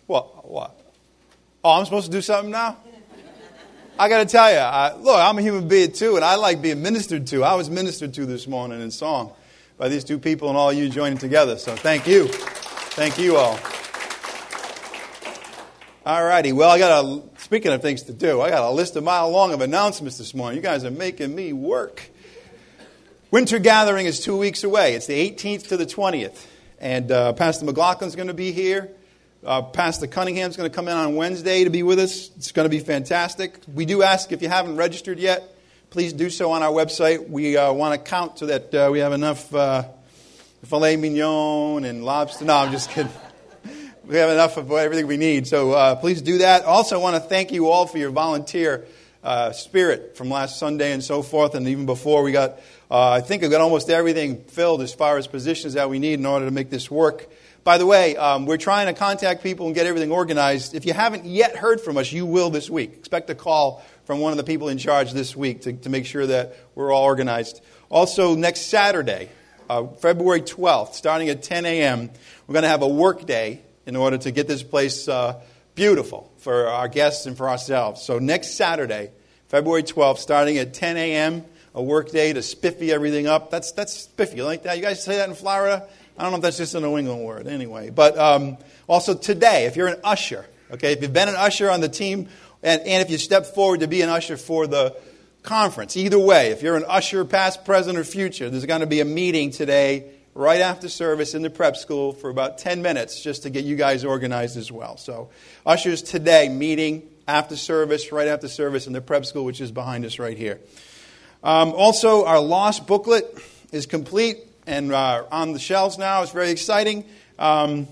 What? Oh, I'm supposed to do something now? I got to tell you, look, I'm a human being too, and I like being ministered to. I was ministered to this morning in song by these two people and all you joining together. So thank you. Thank you all. All righty. Well, speaking of things to do, I got a list a mile long of announcements this morning. You guys are making me work. Winter Gathering is 2 weeks away. It's the 18th to the 20th. And Pastor McLaughlin's going to be here. Pastor Cunningham's going to come in on Wednesday to be with us. It's going to be fantastic. We do ask if you haven't registered yet, please do so on our website. We want to count so that we have enough filet mignon and lobster. No, I'm just kidding. We have enough of everything we need. So please do that. Also, I want to thank you all for your volunteer spirit from last Sunday and so forth. And even before, we got, I think we've got almost everything filled as far as positions that we need in order to make this work. By the way, we're trying to contact people and get everything organized. If you haven't yet heard from us, you will this week. Expect a call from one of the people in charge this week to make sure that we're all organized. Also, next Saturday, February 12th, starting at 10 a.m., we're going to have a work day in order to get this place beautiful for our guests and for ourselves. So next Saturday, February 12th, starting at 10 a.m., a work day to spiffy everything up. That's spiffy. You like that? You guys say that in Florida? I don't know if that's just a New England word anyway. But also today, if you're an usher, okay, if you've been an usher on the team, and if you step forward to be an usher for the conference, either way, if you're an usher, past, present, or future, there's going to be a meeting today right after service in the prep school for about 10 minutes just to get you guys organized as well. So ushers today, meeting after service, right after service in the prep school, which is behind us right here. Also, our lost booklet is complete and on the shelves now. It's very exciting. And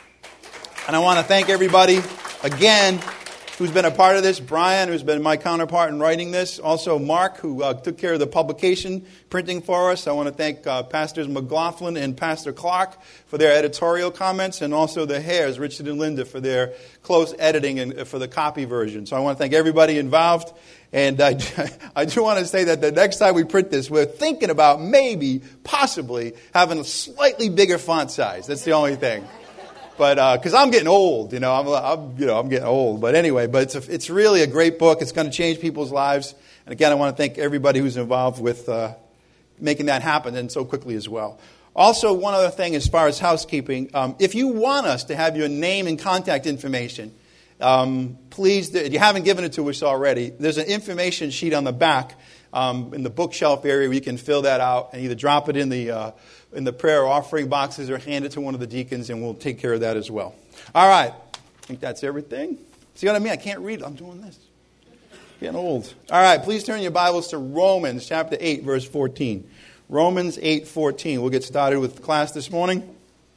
I want to thank everybody again who's been a part of this. Brian, who's been my counterpart in writing this. Also Mark, who took care of the publication printing for us. I want to thank Pastors McLaughlin and Pastor Clark for their editorial comments, and also the Hares, Richard and Linda, for their close editing and for the copy version. So I want to thank everybody involved. And I do want to say that the next time we print this, we're thinking about maybe, possibly, having a slightly bigger font size. That's the only thing. But because I'm getting old, I'm getting old. But anyway, it's really a great book. It's going to change people's lives. And again, I want to thank everybody who's involved with making that happen and so quickly as well. Also, one other thing as far as housekeeping, if you want us to have your name and contact information, please, if you haven't given it to us already, there's an information sheet on the back in the bookshelf area where you can fill that out and either drop it in the prayer offering boxes or hand it to one of the deacons, and we'll take care of that as well. All right. I think that's everything. See what I mean? I can't read. I'm doing this. Getting old. All right. Please turn your Bibles to Romans chapter 8, verse 14. Romans 8:14. We'll get started with the class this morning.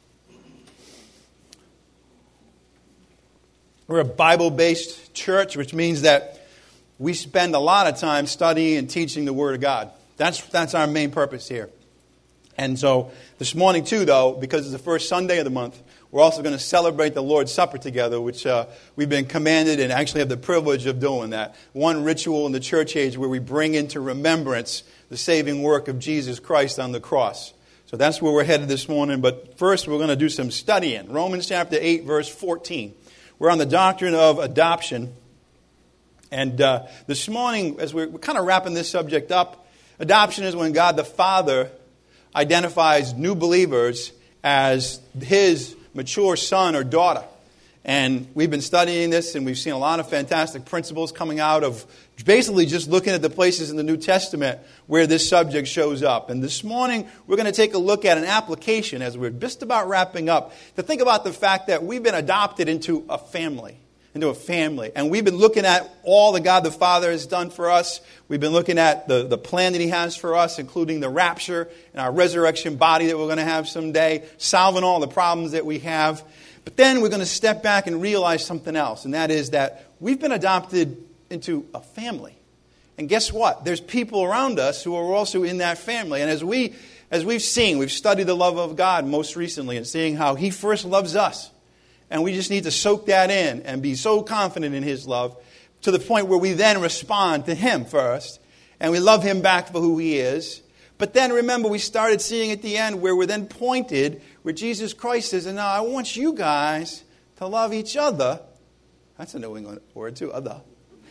We're a Bible-based church, which means that we spend a lot of time studying and teaching the Word of God. That's our main purpose here. And so this morning, too, though, because it's the first Sunday of the month, we're also going to celebrate the Lord's Supper together, which we've been commanded and actually have the privilege of doing that. One ritual in the church age where we bring into remembrance the saving work of Jesus Christ on the cross. So that's where we're headed this morning. But first, we're going to do some studying. Romans chapter 8, verse 14. We're on the doctrine of adoption. And this morning, as we're kind of wrapping this subject up, adoption is when God the Father identifies new believers as His mature son or daughter. And we've been studying this, and we've seen a lot of fantastic principles coming out of basically just looking at the places in the New Testament where this subject shows up. And this morning, we're going to take a look at an application as we're just about wrapping up to think about the fact that we've been adopted into a family. And we've been looking at all that God the Father has done for us. We've been looking at the plan that He has for us, including the rapture and our resurrection body that we're going to have someday, solving all the problems that we have. But then we're going to step back and realize something else, and that is that we've been adopted into a family. And guess what? There's people around us who are also in that family. And as we've seen, we've studied the love of God most recently and seeing how He first loves us. And we just need to soak that in and be so confident in His love to the point where we then respond to Him first. And we love Him back for who He is. But then remember, we started seeing at the end where we're then pointed, where Jesus Christ says, and now I want you guys to love each other. That's a New England word too, other.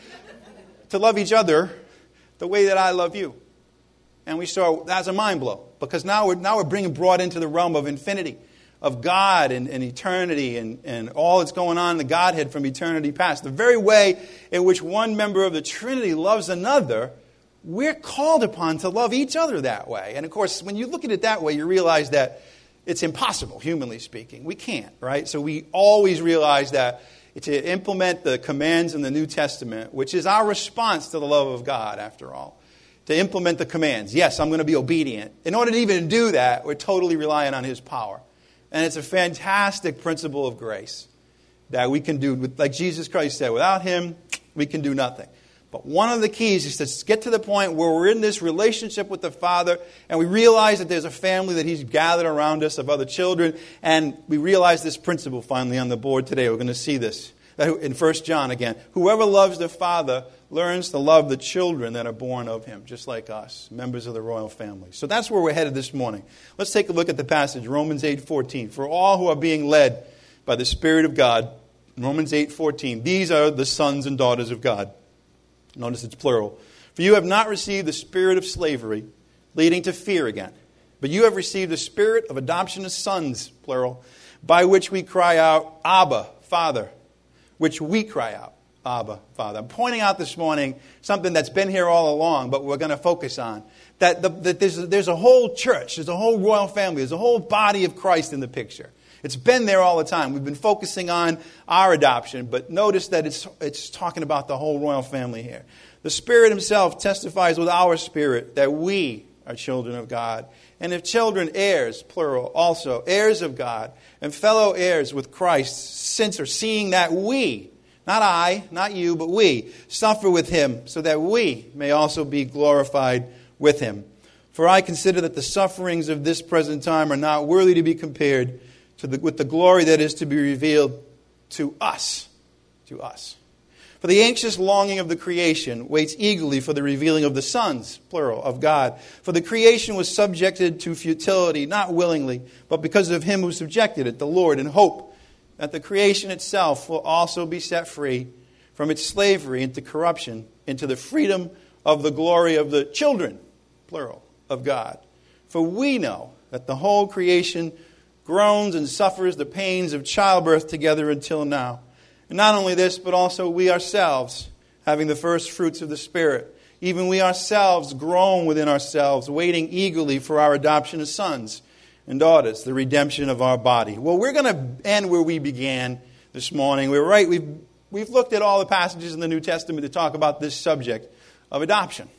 To love each other the way that I love you. And we saw that's a mind blow, because now we're being brought into the realm of infinity, of God and eternity and all that's going on in the Godhead from eternity past. The very way in which one member of the Trinity loves another, we're called upon to love each other that way. And of course, when you look at it that way, you realize that it's impossible, humanly speaking. We can't, right? So we always realize that to implement the commands in the New Testament, which is our response to the love of God, after all. To implement the commands. Yes, I'm going to be obedient. In order to even do that, we're totally relying on His power. And it's a fantastic principle of grace that we can do, like Jesus Christ said, without Him, we can do nothing. But one of the keys is to get to the point where we're in this relationship with the Father, and we realize that there's a family that He's gathered around us of other children, and we realize this principle finally on the board today. We're going to see this in 1 John again. Whoever loves the Father learns to love the children that are born of Him, just like us, members of the royal family. So that's where we're headed this morning. Let's take a look at the passage, Romans 8:14. For all who are being led by the Spirit of God, Romans 8:14, these are the sons and daughters of God. Notice it's plural. For you have not received the spirit of slavery, leading to fear again, but you have received the spirit of adoption as sons, plural, by which we cry out, Abba, Father, which we cry out, Abba, Father. I'm pointing out this morning something that's been here all along, but we're going to focus on. That there's a whole church, there's a whole royal family, there's a whole body of Christ in the picture. It's been there all the time. We've been focusing on our adoption, but notice that it's talking about the whole royal family here. The Spirit Himself testifies with our spirit that we are children of God. And if children, heirs, plural, also, heirs of God, and fellow heirs with Christ, since or seeing that we, not I, not you, but we, suffer with Him, so that we may also be glorified with Him. For I consider that the sufferings of this present time are not worthy to be compared with the glory that is to be revealed to us. To us. For the anxious longing of the creation waits eagerly for the revealing of the sons, plural, of God. For the creation was subjected to futility, not willingly, but because of Him who subjected it, the Lord, in hope that the creation itself will also be set free from its slavery into corruption, into the freedom of the glory of the children, plural, of God. For we know that the whole creation groans and suffers the pains of childbirth together until now. And not only this, but also we ourselves, having the first fruits of the Spirit, even we ourselves groan within ourselves, waiting eagerly for our adoption as sons and daughters, the redemption of our body. Well, we're going to end where we began this morning. We're right. We've looked at all the passages in the New Testament to talk about this subject of adoption.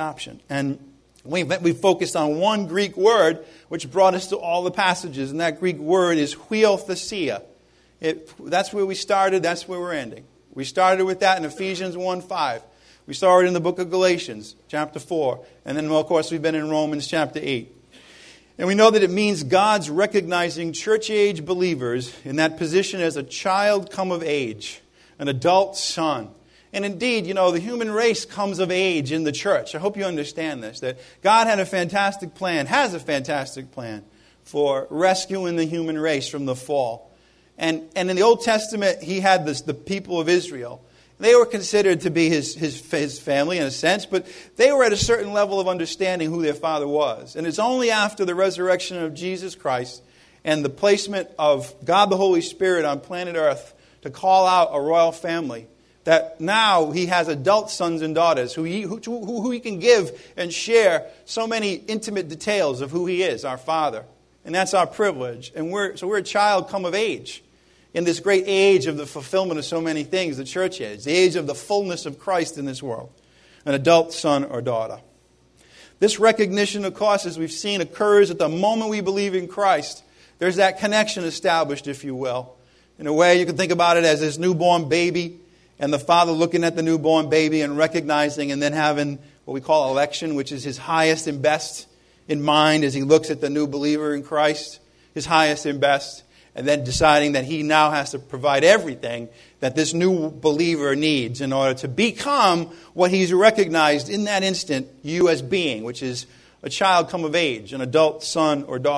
And we focused on one Greek word which brought us to all the passages, and that Greek word is huiothesia. That's where we started, that's where we're ending. We started with that in Ephesians 1:5. We saw it in the book of Galatians, chapter 4. And then, of course, we've been in Romans chapter 8. And we know that it means God's recognizing church-age believers in that position as a child come of age, an adult son. And indeed, the human race comes of age in the church. I hope you understand this, that God had a fantastic plan, has a fantastic plan for rescuing the human race from the fall. And in the Old Testament, He had the people of Israel. They were considered to be his family in a sense, but they were at a certain level of understanding who their father was. And it's only after the resurrection of Jesus Christ and the placement of God the Holy Spirit on planet Earth to call out a royal family that now He has adult sons and daughters who He can give and share so many intimate details of who He is, our Father. And that's our privilege. And we're a child come of age in this great age of the fulfillment of so many things the church is, the age of the fullness of Christ in this world, an adult son or daughter. This recognition, of course, as we've seen, occurs at the moment we believe in Christ. There's that connection established, if you will. In a way, you can think about it as this newborn baby, and the father looking at the newborn baby and recognizing and then having what we call election, which is his highest and best in mind as he looks at the new believer in Christ, his highest and best, and then deciding that he now has to provide everything that this new believer needs in order to become what he's recognized in that instant you as being, which is a child come of age, an adult son or daughter.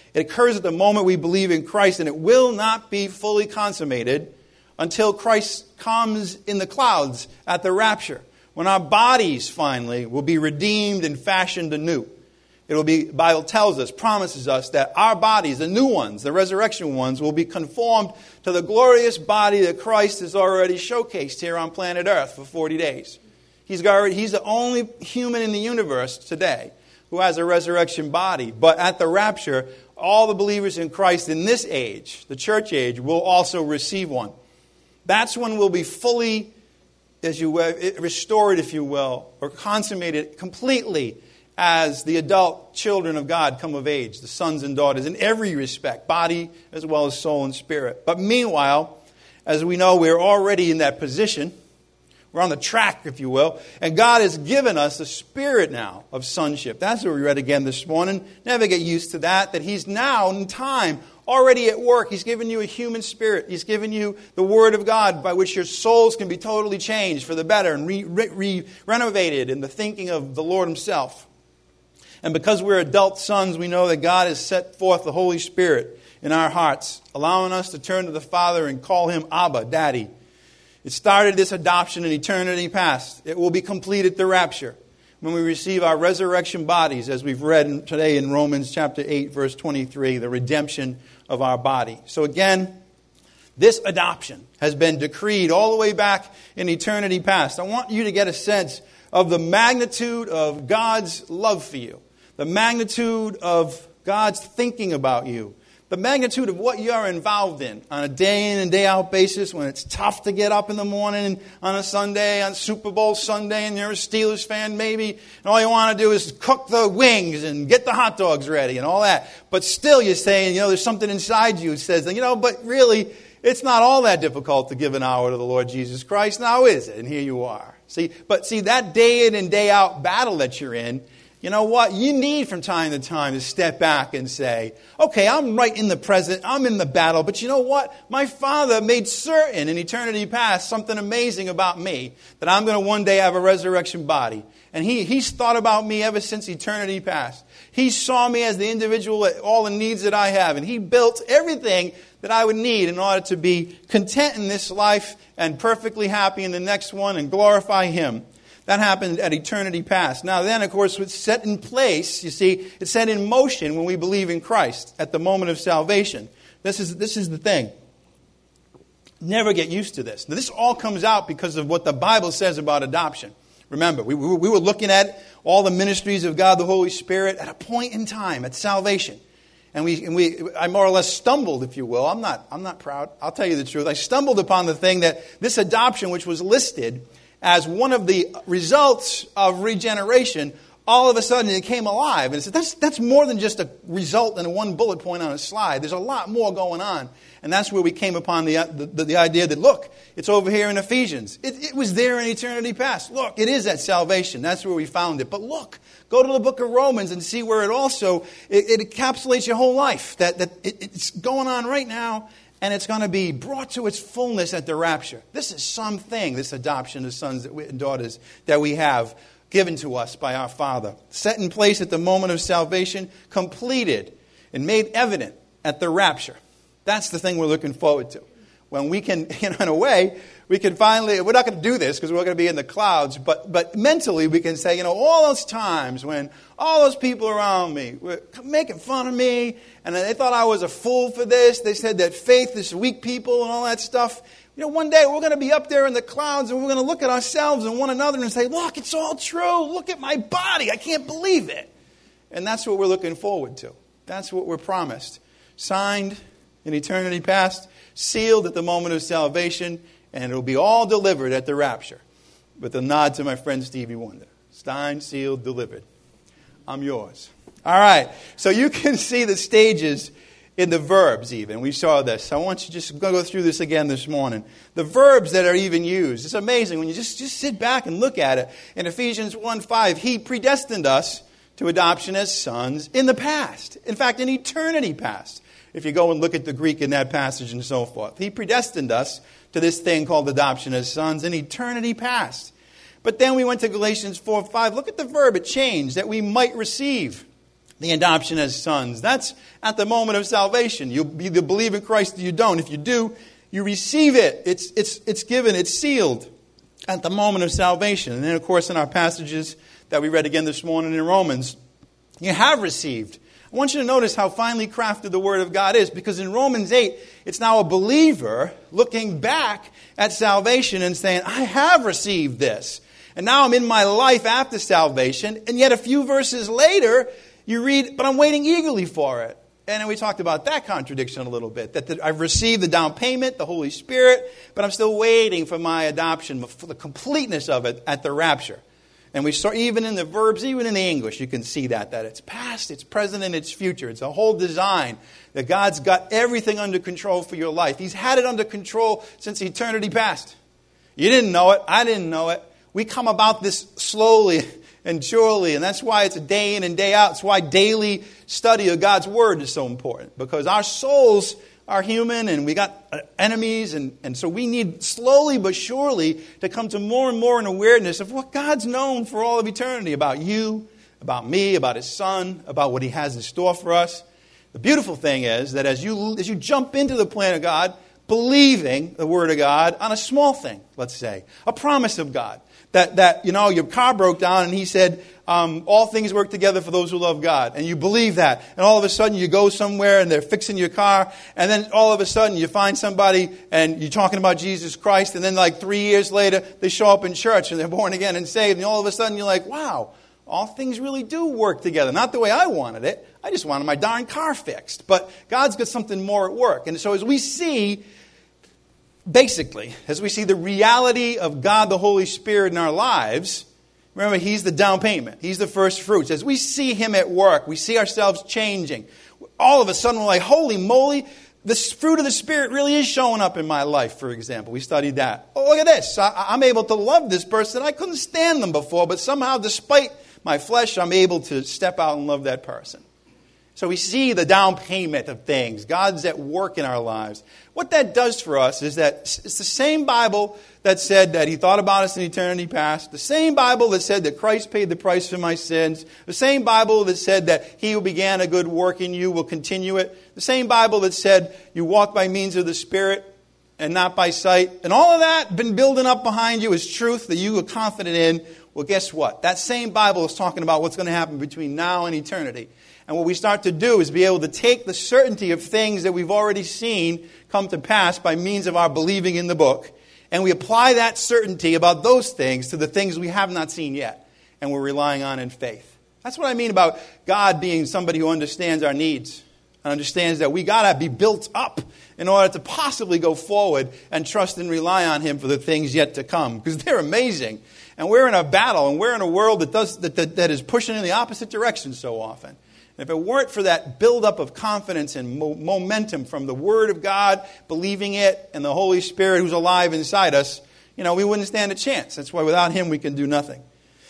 It occurs at the moment we believe in Christ, and it will not be fully consummated until Christ comes in the clouds at the rapture, when our bodies finally will be redeemed and fashioned anew. It will be, the Bible tells us, promises us that our bodies, the new ones, the resurrection ones, will be conformed to the glorious body that Christ has already showcased here on planet Earth for 40 days. He's the only human in the universe today who has a resurrection body. But at the rapture, all the believers in Christ in this age, the church age, will also receive one. That's when we'll be fully, restored, if you will, or consummated completely as the adult children of God come of age, the sons and daughters, in every respect, body as well as soul and spirit. But meanwhile, as we know, we're already in that position. We're on the track, if you will. And God has given us a spirit now of sonship. That's what we read again this morning. Never get used to that He's now in time already at work. He's given you a human spirit. He's given you the Word of God by which your souls can be totally changed for the better and renovated in the thinking of the Lord Himself. And because we're adult sons, we know that God has set forth the Holy Spirit in our hearts, allowing us to turn to the Father and call Him Abba, Daddy. It started this adoption in eternity past. It will be complete at the rapture when we receive our resurrection bodies, as we've read today in Romans chapter 8, verse 23, the redemption of our body. So again, this adoption has been decreed all the way back in eternity past. I want you to get a sense of the magnitude of God's love for you, the magnitude of God's thinking about you, the magnitude of what you are involved in on a day in and day out basis when it's tough to get up in the morning on a Sunday, on Super Bowl Sunday, and you're a Steelers fan maybe, and all you want to do is cook the wings and get the hot dogs ready and all that. But still you're saying, there's something inside you that says, but really, it's not all that difficult to give an hour to the Lord Jesus Christ, now is it? And here you are. See, that day in and day out battle that you're in, you know what? You need from time to time to step back and say, okay, I'm right in the present, I'm in the battle, but you know what? My Father made certain in eternity past something amazing about me, that I'm going to one day have a resurrection body. And He's thought about me ever since eternity past. He saw me as the individual, all the needs that I have, and He built everything that I would need in order to be content in this life and perfectly happy in the next one and glorify Him. That happened at eternity past. Now then, of course, it's set in place, you see, it's set in motion when we believe in Christ at the moment of salvation. This is the thing. Never get used to this. Now, this all comes out because of what the Bible says about adoption. Remember, we were looking at all the ministries of God, the Holy Spirit, at a point in time, at salvation. And I more or less stumbled, if you will. I'm not proud. I'll tell you the truth. I stumbled upon the thing that this adoption, which was listed as one of the results of regeneration, all of a sudden it came alive. And that's more than just a result in one bullet point on a slide. There's a lot more going on. And that's where we came upon the idea that, look, it's over here in Ephesians. It was there in eternity past. Look, it is at salvation. That's where we found it. But look, go to the book of Romans and see where it encapsulates your whole life. That it's going on right now. And it's going to be brought to its fullness at the rapture. This is something, this adoption of sons and daughters that we have given to us by our Father. Set in place at the moment of salvation, completed and made evident at the rapture. That's the thing we're looking forward to. When we can, in a way, we can finally, we're not going to do this because we're going to be in the clouds, but mentally we can say, all those times when all those people around me were making fun of me and they thought I was a fool for this. They said that faith is weak people and all that stuff. One day we're going to be up there in the clouds and we're going to look at ourselves and one another and say, look, it's all true. Look at my body. I can't believe it. And that's what we're looking forward to. That's what we're promised. Signed in eternity past, sealed at the moment of salvation, and it'll be all delivered at the rapture. With a nod to my friend Stevie Wonder. Signed, sealed, delivered. I'm yours. All right. So you can see the stages in the verbs even. We saw this. I want you to just go through this again this morning. The verbs that are even used. It's amazing when you just sit back and look at it. In Ephesians 1:5, He predestined us to adoption as sons in the past. In fact, in eternity past. If you go and look at the Greek in that passage and so forth. He predestined us to this thing called adoption as sons in eternity past. But then we went to Galatians 4:5. Look at the verb. It changed. That we might receive the adoption as sons. That's at the moment of salvation. You'll either believe in Christ or you don't. If you do, you receive it. It's given. It's sealed at the moment of salvation. And then, of course, in our passages that we read again this morning in Romans, you have received. I want you to notice how finely crafted the Word of God is, because in Romans 8, it's now a believer looking back at salvation and saying, I have received this. And now I'm in my life after salvation. And yet a few verses later, you read, but I'm waiting eagerly for it. And then we talked about that contradiction a little bit, that I've received the down payment, the Holy Spirit, but I'm still waiting for my adoption, for the completeness of it at the rapture. And we saw even in the verbs, even in the English, you can see that it's past, it's present, and it's future. It's a whole design that God's got everything under control for your life. He's had it under control since eternity past. You didn't know it. I didn't know it. We come about this slowly and surely, and that's why it's a day in and day out. It's why daily study of God's Word is so important, because our souls are human and we got enemies, and so we need slowly but surely to come to more and more an awareness of what God's known for all of eternity about you, about me, about His Son, about what He has in store for us. The beautiful thing is that as you jump into the plan of God, believing the Word of God on a small thing, let's say, a promise of God, that your car broke down and He said, all things work together for those who love God. And you believe that. And all of a sudden you go somewhere and they're fixing your car. And then all of a sudden you find somebody and you're talking about Jesus Christ. And then like 3 years later they show up in church and they're born again and saved. And all of a sudden you're like, wow, all things really do work together. Not the way I wanted it. I just wanted my darn car fixed. But God's got something more at work. And so as we see the reality of God the Holy Spirit in our lives, remember, He's the down payment. He's the first fruits. As we see Him at work, we see ourselves changing. All of a sudden, we're like, holy moly, the fruit of the Spirit really is showing up in my life, for example. We studied that. Oh, look at this. I'm able to love this person. I couldn't stand them before, but somehow, despite my flesh, I'm able to step out and love that person. So we see the down payment of things. God's at work in our lives. What that does for us is that it's the same Bible that said that He thought about us in eternity past. The same Bible that said that Christ paid the price for my sins. The same Bible that said that He who began a good work in you will continue it. The same Bible that said you walk by means of the Spirit and not by sight. And all of that been building up behind you as truth that you are confident in. Well, guess what? That same Bible is talking about what's going to happen between now and eternity. And what we start to do is be able to take the certainty of things that we've already seen come to pass by means of our believing in the book, and we apply that certainty about those things to the things we have not seen yet, and we're relying on in faith. That's what I mean about God being somebody who understands our needs and understands that we got to be built up in order to possibly go forward and trust and rely on Him for the things yet to come, because they're amazing. And we're in a battle, and we're in a world that is pushing in the opposite direction so often. If it weren't for that buildup of confidence and momentum from the Word of God, believing it, and the Holy Spirit who's alive inside us, we wouldn't stand a chance. That's why without Him we can do nothing.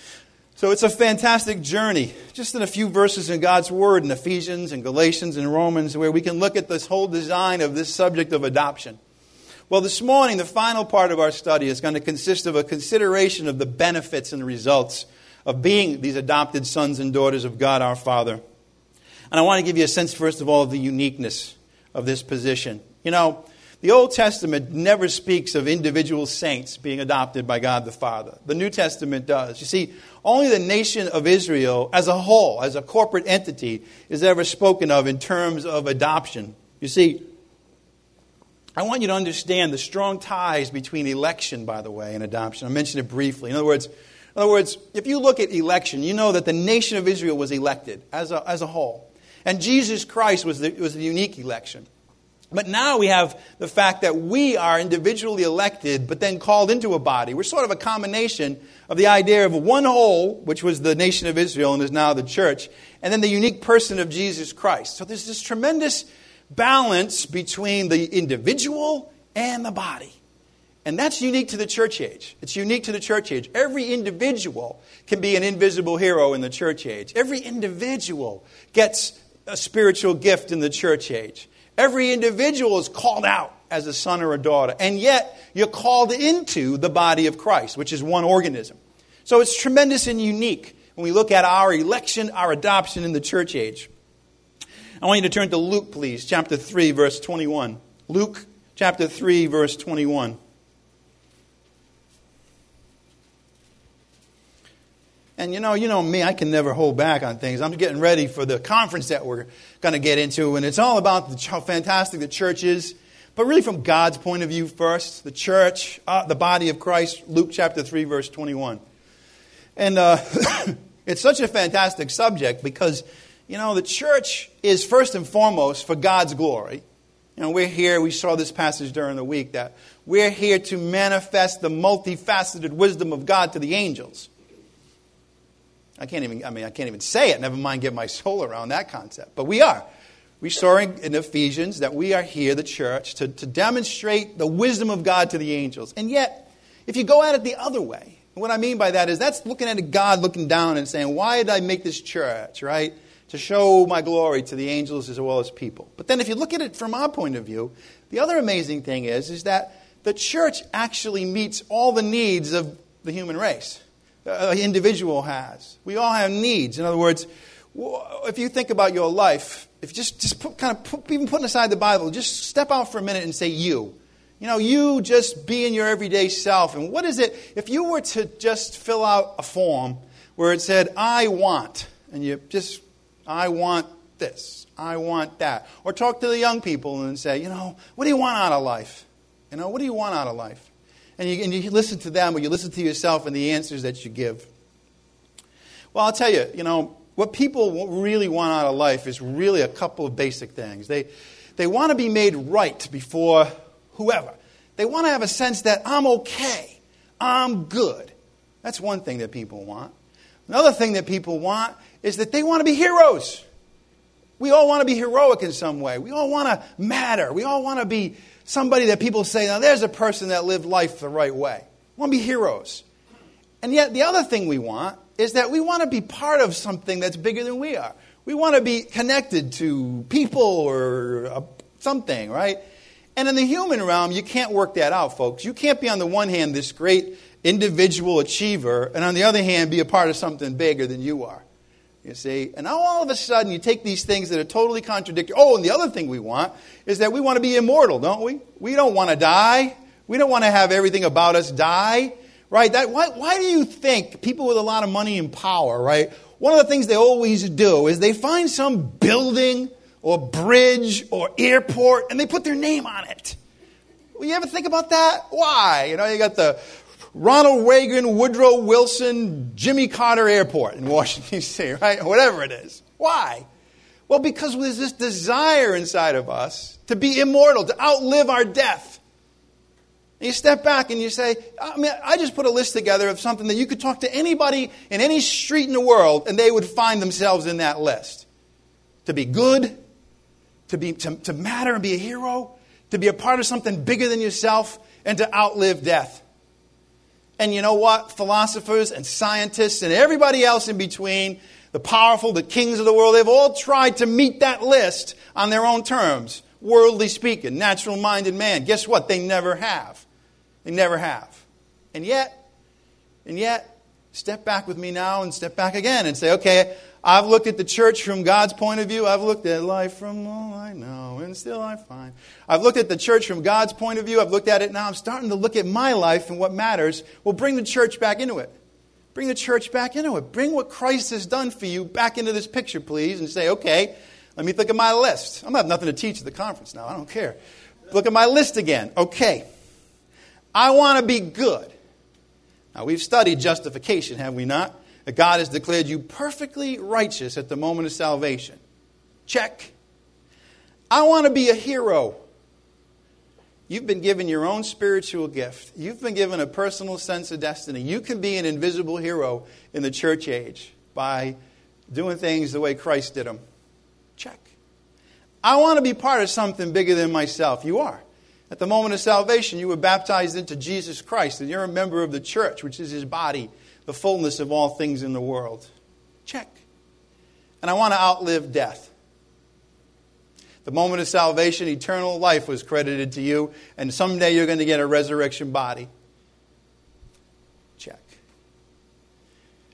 So it's a fantastic journey, just in a few verses in God's Word, in Ephesians and Galatians and Romans, where we can look at this whole design of this subject of adoption. Well, this morning, the final part of our study is going to consist of a consideration of the benefits and results of being these adopted sons and daughters of God our Father. And I want to give you a sense, first of all, of the uniqueness of this position. The Old Testament never speaks of individual saints being adopted by God the Father. The New Testament does. You see, only the nation of Israel as a whole, as a corporate entity, is ever spoken of in terms of adoption. You see, I want you to understand the strong ties between election, by the way, and adoption. I mentioned it briefly. In other words, if you look at election, you know that the nation of Israel was elected as a whole. And Jesus Christ was the unique election. But now we have the fact that we are individually elected, but then called into a body. We're sort of a combination of the idea of one whole, which was the nation of Israel and is now the church, and then the unique person of Jesus Christ. So there's this tremendous balance between the individual and the body. And that's unique to the church age. It's unique to the church age. Every individual can be an invisible hero in the church age. Every individual gets a spiritual gift in the church age. Every individual is called out as a son or a daughter. And yet, you're called into the body of Christ, which is one organism. So it's tremendous and unique. when we look at our election, our adoption in the church age. I want you to turn to Luke, please, chapter 3, verse 21. Luke, chapter 3, verse 21. And you know me, I can never hold back on things. I'm getting ready for the conference that we're going to get into, and it's all about how fantastic the church is. But really from God's point of view first, the church, the body of Christ, Luke chapter 3, verse 21. And it's such a fantastic subject because, the church is first and foremost for God's glory. We're here, we saw this passage during the week, that we're here to manifest the multifaceted wisdom of God to the angels. I can't even say it, never mind get my soul around that concept. But we are. We saw in Ephesians that we are here, the church, to demonstrate the wisdom of God to the angels. And yet, if you go at it the other way, and what I mean by that is that's looking at God looking down and saying, why did I make this church, right? To show my glory to the angels as well as people. But then if you look at it from our point of view, the other amazing thing is that the church actually meets all the needs of the human race. An individual has. We all have needs. In other words, if you think about your life, if you just even putting aside the Bible, just step out for a minute and say you. You just be in your everyday self. And what is it, if you were to just fill out a form where it said, I want, and you just, I want this, I want that. Or talk to the young people and say, what do you want out of life? What do you want out of life? And you listen to them or you listen to yourself and the answers that you give. Well, I'll tell you, what people really want out of life is really a couple of basic things. They want to be made right before whoever. They want to have a sense that I'm okay, I'm good. That's one thing that people want. Another thing that people want is that they want to be heroes. We all want to be heroic in some way. We all want to matter. We all want to be somebody that people say, now there's a person that lived life the right way. We want to be heroes. And yet the other thing we want is that we want to be part of something that's bigger than we are. We want to be connected to people or something, right? And in the human realm, you can't work that out, folks. You can't be on the one hand this great individual achiever and on the other hand be a part of something bigger than you are. You see? And now all of a sudden you take these things that are totally contradictory. Oh, and the other thing we want is that we want to be immortal, don't we? We don't want to die. We don't want to have everything about us die. Right? Why do you think people with a lot of money and power, right? One of the things they always do is they find some building or bridge or airport and they put their name on it. Well, you ever think about that? Why? You got the Ronald Reagan, Woodrow Wilson, Jimmy Carter Airport in Washington, D.C., right? Whatever it is. Why? Well, because there's this desire inside of us to be immortal, to outlive our death. And you step back and you say, I just put a list together of something that you could talk to anybody in any street in the world and they would find themselves in that list. To be good, to matter and be a hero, to be a part of something bigger than yourself, and to outlive death. And you know what? Philosophers and scientists and everybody else in between, the powerful, the kings of the world, they've all tried to meet that list on their own terms. Worldly speaking, natural-minded man. Guess what? They never have. They never have. And yet, step back with me now and step back again and say, okay, I've looked at the church from God's point of view. I've looked at life from all I know, and still I find. I've looked at the church from God's point of view. I've looked at it now. I'm starting to look at my life and what matters. Well, bring the church back into it. Bring the church back into it. Bring what Christ has done for you back into this picture, please, and say, okay, let me look at my list. I'm going to have nothing to teach at the conference now. I don't care. Look at my list again. Okay. I want to be good. Now, we've studied justification, have we not? That God has declared you perfectly righteous at the moment of salvation. Check. I want to be a hero. You've been given your own spiritual gift. You've been given a personal sense of destiny. You can be an invisible hero in the church age by doing things the way Christ did them. Check. I want to be part of something bigger than myself. You are. At the moment of salvation, you were baptized into Jesus Christ, and you're a member of the church, which is His body, the fullness of all things in the world. Check. And I want to outlive death. The moment of salvation, eternal life was credited to you, and someday you're going to get a resurrection body. Check.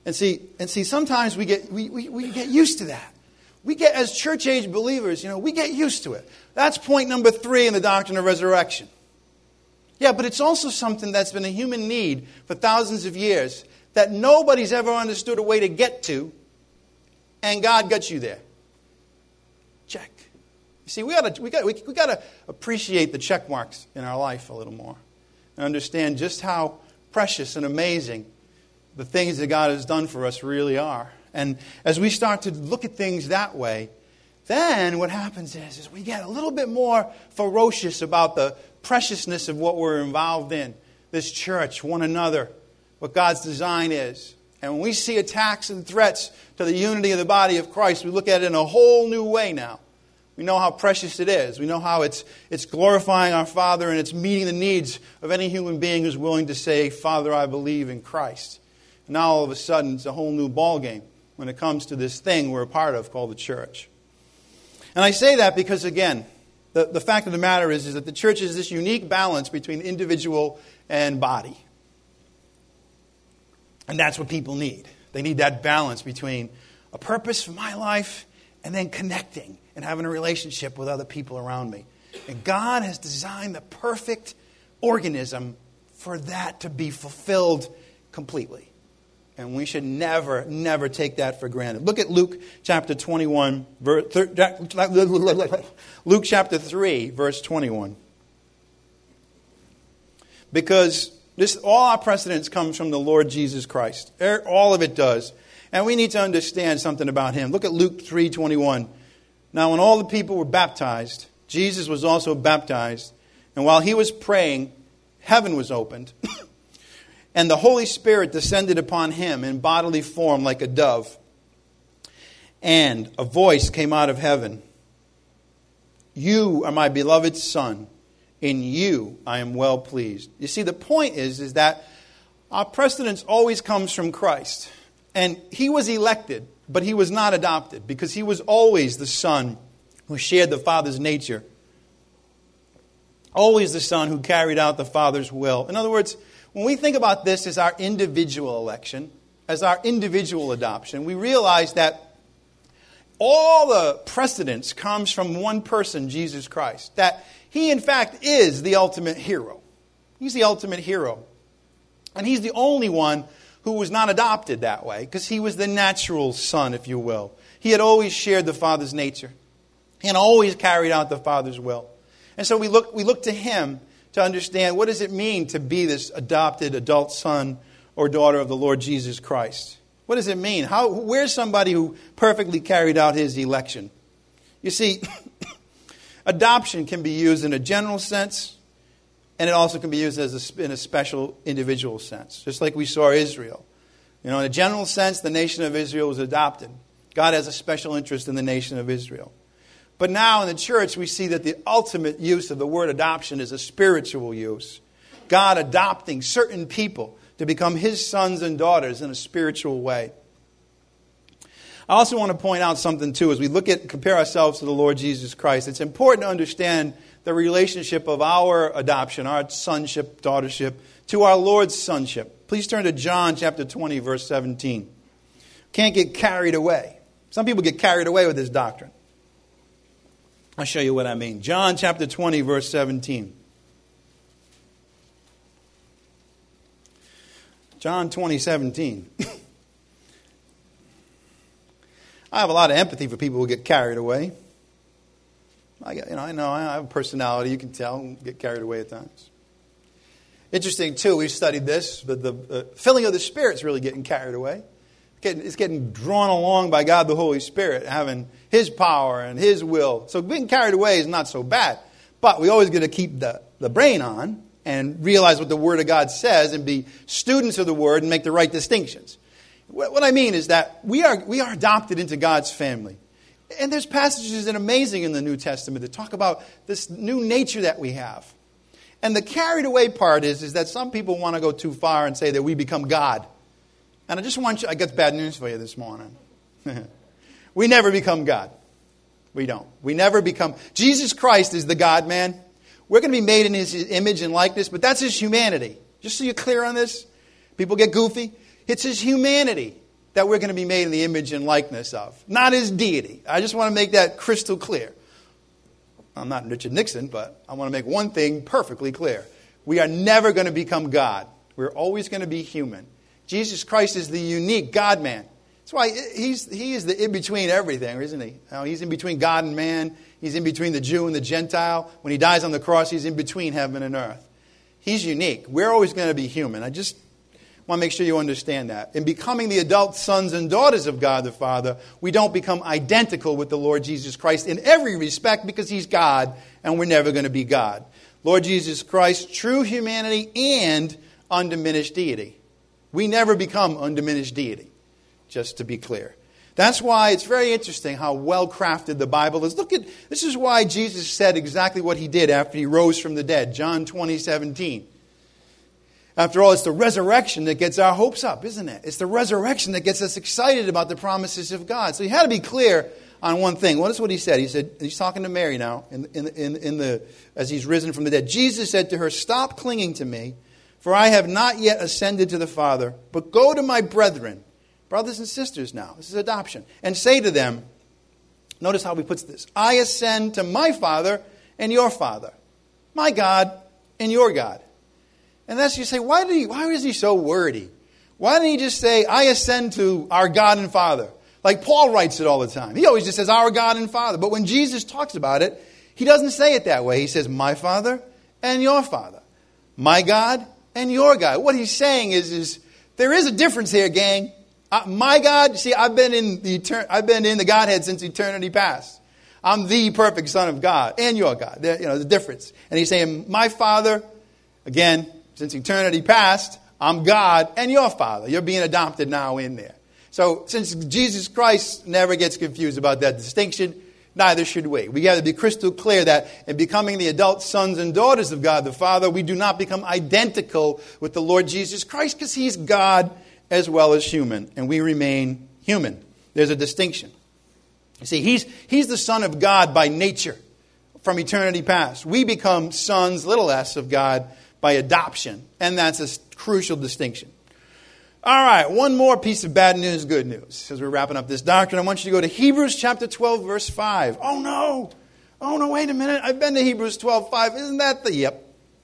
And see, sometimes we get used to that. We get, as church-age believers, we get used to it. That's point number 3 in the doctrine of resurrection. Yeah, but it's also something that's been a human need for thousands of years that nobody's ever understood a way to get to, and God got you there. Check. You see, we got to appreciate the check marks in our life a little more and understand just how precious and amazing the things that God has done for us really are. And as we start to look at things that way, then what happens is we get a little bit more ferocious about the preciousness of what we're involved in. This church, one another, what God's design is. And when we see attacks and threats to the unity of the body of Christ, we look at it in a whole new way now. We know how precious it is. We know how it's glorifying our Father and it's meeting the needs of any human being who's willing to say, Father, I believe in Christ. And now all of a sudden it's a whole new ballgame when it comes to this thing we're a part of called the church. And I say that because, again, the fact of the matter is that the church is this unique balance between individual and body. And that's what people need. They need that balance between a purpose for my life and then connecting and having a relationship with other people around me. And God has designed the perfect organism for that to be fulfilled completely. And we should never, never take that for granted. Look at Luke chapter 21, Luke chapter 3, verse 21. Because all our precedence comes from the Lord Jesus Christ. All of it does. And we need to understand something about Him. Look at Luke 3:21. Now, when all the people were baptized, Jesus was also baptized. And while He was praying, heaven was opened. And the Holy Spirit descended upon Him in bodily form like a dove. And a voice came out of heaven. You are my beloved Son. In you I am well pleased. You see, the point is that our precedence always comes from Christ. And He was elected, but He was not adopted because He was always the Son who shared the Father's nature. Always the Son who carried out the Father's will. In other words, when we think about this as our individual election, as our individual adoption, we realize that all the precedence comes from one person, Jesus Christ. That He, in fact, is the ultimate hero. He's the ultimate hero. And He's the only one who was not adopted that way, because He was the natural Son, if you will. He had always shared the Father's nature. He had always carried out the Father's will. And so we look to Him to understand what does it mean to be this adopted adult son or daughter of the Lord Jesus Christ. What does it mean? Where's somebody who perfectly carried out His election? You see, adoption can be used in a general sense, and it also can be used in a special individual sense, just like we saw Israel. In a general sense, the nation of Israel was adopted. God has a special interest in the nation of Israel. But now in the church, we see that the ultimate use of the word adoption is a spiritual use. God adopting certain people to become His sons and daughters in a spiritual way. I also want to point out something, too, as we compare ourselves to the Lord Jesus Christ. It's important to understand the relationship of our adoption, our sonship, daughtership, to our Lord's sonship. Please turn to John chapter 20, verse 17. Can't get carried away. Some people get carried away with this doctrine. I'll show you what I mean. John chapter 20, verse 17. John 20, 17. I have a lot of empathy for people who get carried away. I know I have a personality, you can tell, get carried away at times. Interesting, too, we've studied this, but the filling of the Spirit's really getting carried away. It's getting drawn along by God the Holy Spirit, having His power and His will. So being carried away is not so bad. But we always got to keep the brain on and realize what the Word of God says and be students of the Word and make the right distinctions. What I mean is that we are adopted into God's family. And there's passages that are amazing in the New Testament that talk about this new nature that we have. And the carried away part is that some people want to go too far and say that we become God. And I got bad news for you this morning. We never become God. We don't. We never become. Jesus Christ is the God-man. We're going to be made in His image and likeness, but that's His humanity. Just so you're clear on this. People get goofy. It's His humanity. that we're going to be made in the image and likeness of. Not his deity. I just want to make that crystal clear. I'm not Richard Nixon, but I want to make one thing perfectly clear. We are never going to become God. We're always going to be human. Jesus Christ is the unique God-man. That's why he is the in-between everything, isn't he? He's in between God and man. He's in between the Jew and the Gentile. When he dies on the cross, he's in between heaven and earth. He's unique. We're always going to be human. I just want to make sure you understand that. In becoming the adult sons and daughters of God the Father, we don't become identical with the Lord Jesus Christ in every respect because he's God and we're never going to be God. Lord Jesus Christ, true humanity and undiminished deity. We never become undiminished deity, just to be clear. That's why it's very interesting how well crafted the Bible is. This is why Jesus said exactly what he did after he rose from the dead. John 20:17. After all, it's the resurrection that gets our hopes up, isn't it? It's the resurrection that gets us excited about the promises of God. So he had to be clear on one thing. Notice what he said. He said, he's talking to Mary now as he's risen from the dead. Jesus said to her, "Stop clinging to me, for I have not yet ascended to the Father, but go to my brethren," brothers and sisters now, this is adoption, "and say to them," notice how he puts this, "I ascend to my Father and your Father, my God and your God." And that's, you say, why is he so wordy? Why didn't he just say, "I ascend to our God and Father"? Like Paul writes it all the time. He always just says, "Our God and Father." But when Jesus talks about it, he doesn't say it that way. He says, "My Father and your Father, my God and your God." What he's saying is there is a difference here, gang. My God, see, I've been in the Godhead since eternity past. I'm the perfect Son of God and your God. The difference. And he's saying, "My Father," again, since eternity past, I'm God and your Father. You're being adopted now in there. So since Jesus Christ never gets confused about that distinction, neither should we. We have to be crystal clear that in becoming the adult sons and daughters of God the Father, we do not become identical with the Lord Jesus Christ because he's God as well as human, and we remain human. There's a distinction. You see, he's the Son of God by nature from eternity past. We become sons, little s, of God by adoption, and that's a crucial distinction. All right, one more piece of bad news, good news. As we're wrapping up this doctrine, I want you to go to Hebrews chapter 12, verse 5. Oh no, wait a minute. I've been to Hebrews 12:5. Isn't that the... Yep.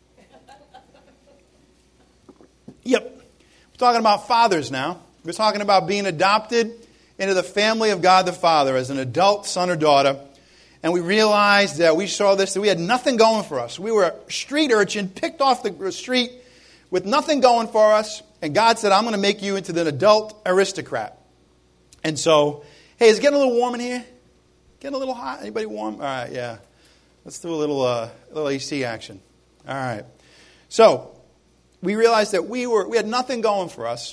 We're talking about fathers now. We're talking about being adopted into the family of God the Father as an adult son or daughter. And we realized that we saw this, that we had nothing going for us. We were a street urchin, picked off the street with nothing going for us. And God said, "I'm going to make you into an adult aristocrat." And so, hey, is it getting a little warm in here? Getting a little hot? Anybody warm? All right, yeah. Let's do a little AC action. All right. So, we realized that we had nothing going for us.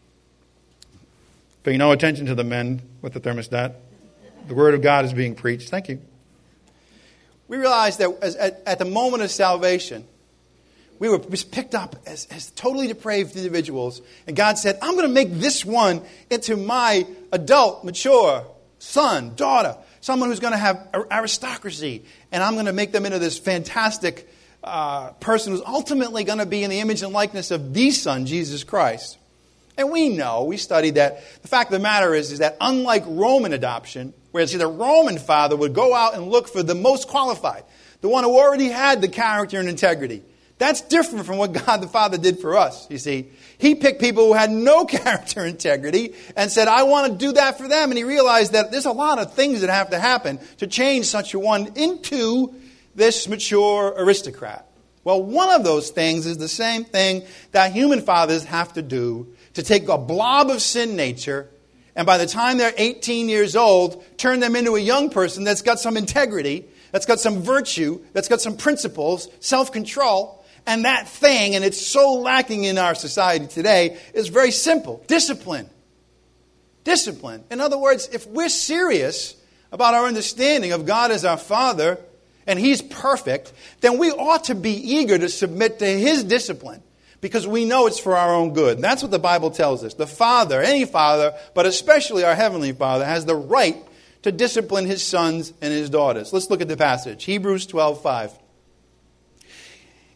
Pay no attention to the men with the thermostat. The Word of God is being preached. Thank you. We realized that at the moment of salvation, we were picked up as totally depraved individuals. And God said, "I'm going to make this one into my adult, mature son, daughter. Someone who's going to have aristocracy. And I'm going to make them into this fantastic person who's ultimately going to be in the image and likeness of the Son, Jesus Christ." And we studied that the fact of the matter is that unlike Roman adoption, where the Roman father would go out and look for the most qualified, the one who already had the character and integrity. That's different from what God the Father did for us, you see. He picked people who had no character integrity and said, "I want to do that for them." And he realized that there's a lot of things that have to happen to change such a one into this mature aristocrat. Well, one of those things is the same thing that human fathers have to do to take a blob of sin nature and by the time they're 18 years old, turn them into a young person that's got some integrity, that's got some virtue, that's got some principles, self-control. And that thing, and it's so lacking in our society today, is very simple. Discipline. Discipline. In other words, if we're serious about our understanding of God as our Father, and He's perfect, then we ought to be eager to submit to His discipline, because we know it's for our own good. And that's what the Bible tells us. The Father, any Father, but especially our Heavenly Father, has the right to discipline His sons and His daughters. Let's look at the passage. Hebrews 12:5.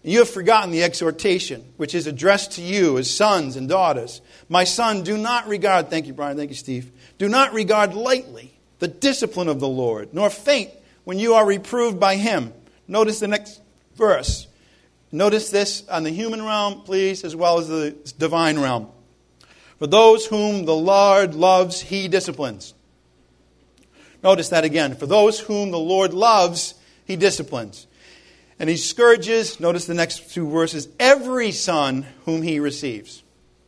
You have forgotten the exhortation, which is addressed to you as sons and daughters. My son, do not regard, thank you, Brian, thank you, Steve, do not regard lightly the discipline of the Lord, nor faint when you are reproved by him. Notice the next verse. Notice this on the human realm, please, as well as the divine realm. For those whom the Lord loves, he disciplines. Notice that again. For those whom the Lord loves, he disciplines. And he scourges, notice the next two verses, every son whom he receives.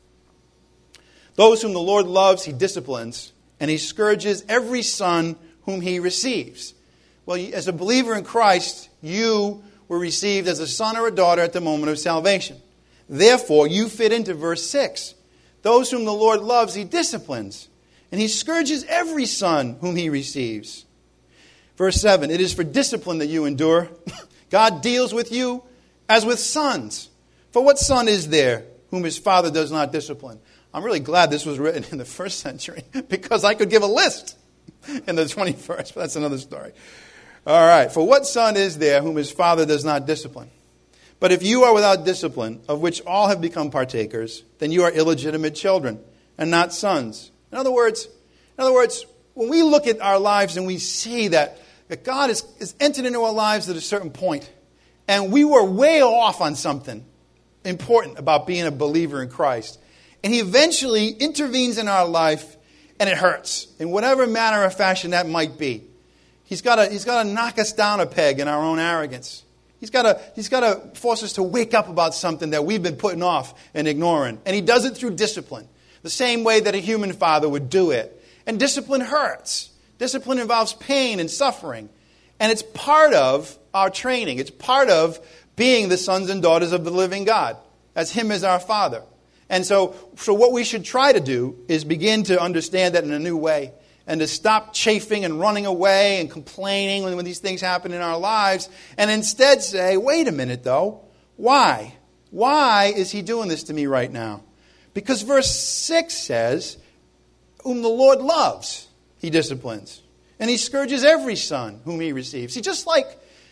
Those whom the Lord loves, he disciplines, and he scourges every son whom he receives. Well, as a believer in Christ, you were received as a son or a daughter at the moment of salvation. Therefore, you fit into verse 6. Those whom the Lord loves, he disciplines, and he scourges every son whom he receives. Verse 7, it is for discipline that you endure. God deals with you as with sons. For what son is there whom his father does not discipline? I'm really glad this was written in the first century because I could give a list in the 21st, but that's another story. All right, for what son is there whom his father does not discipline? But if you are without discipline, of which all have become partakers, then you are illegitimate children and not sons. In other words, when we look at our lives and we see that God has entered into our lives at a certain point, and we were way off on something important about being a believer in Christ, and he eventually intervenes in our life, and it hurts, in whatever manner or fashion that might be. He's got to knock us down a peg in our own arrogance. He's got to force us to wake up about something that we've been putting off and ignoring. And he does it through discipline, the same way that a human father would do it. And discipline hurts. Discipline involves pain and suffering. And it's part of our training. It's part of being the sons and daughters of the living God, as him as our Father. And so what we should try to do is begin to understand that in a new way, and to stop chafing and running away and complaining when these things happen in our lives, and instead say, wait a minute though, why? Why is he doing this to me right now? Because verse 6 says, whom the Lord loves, he disciplines. And he scourges every son whom he receives. Just like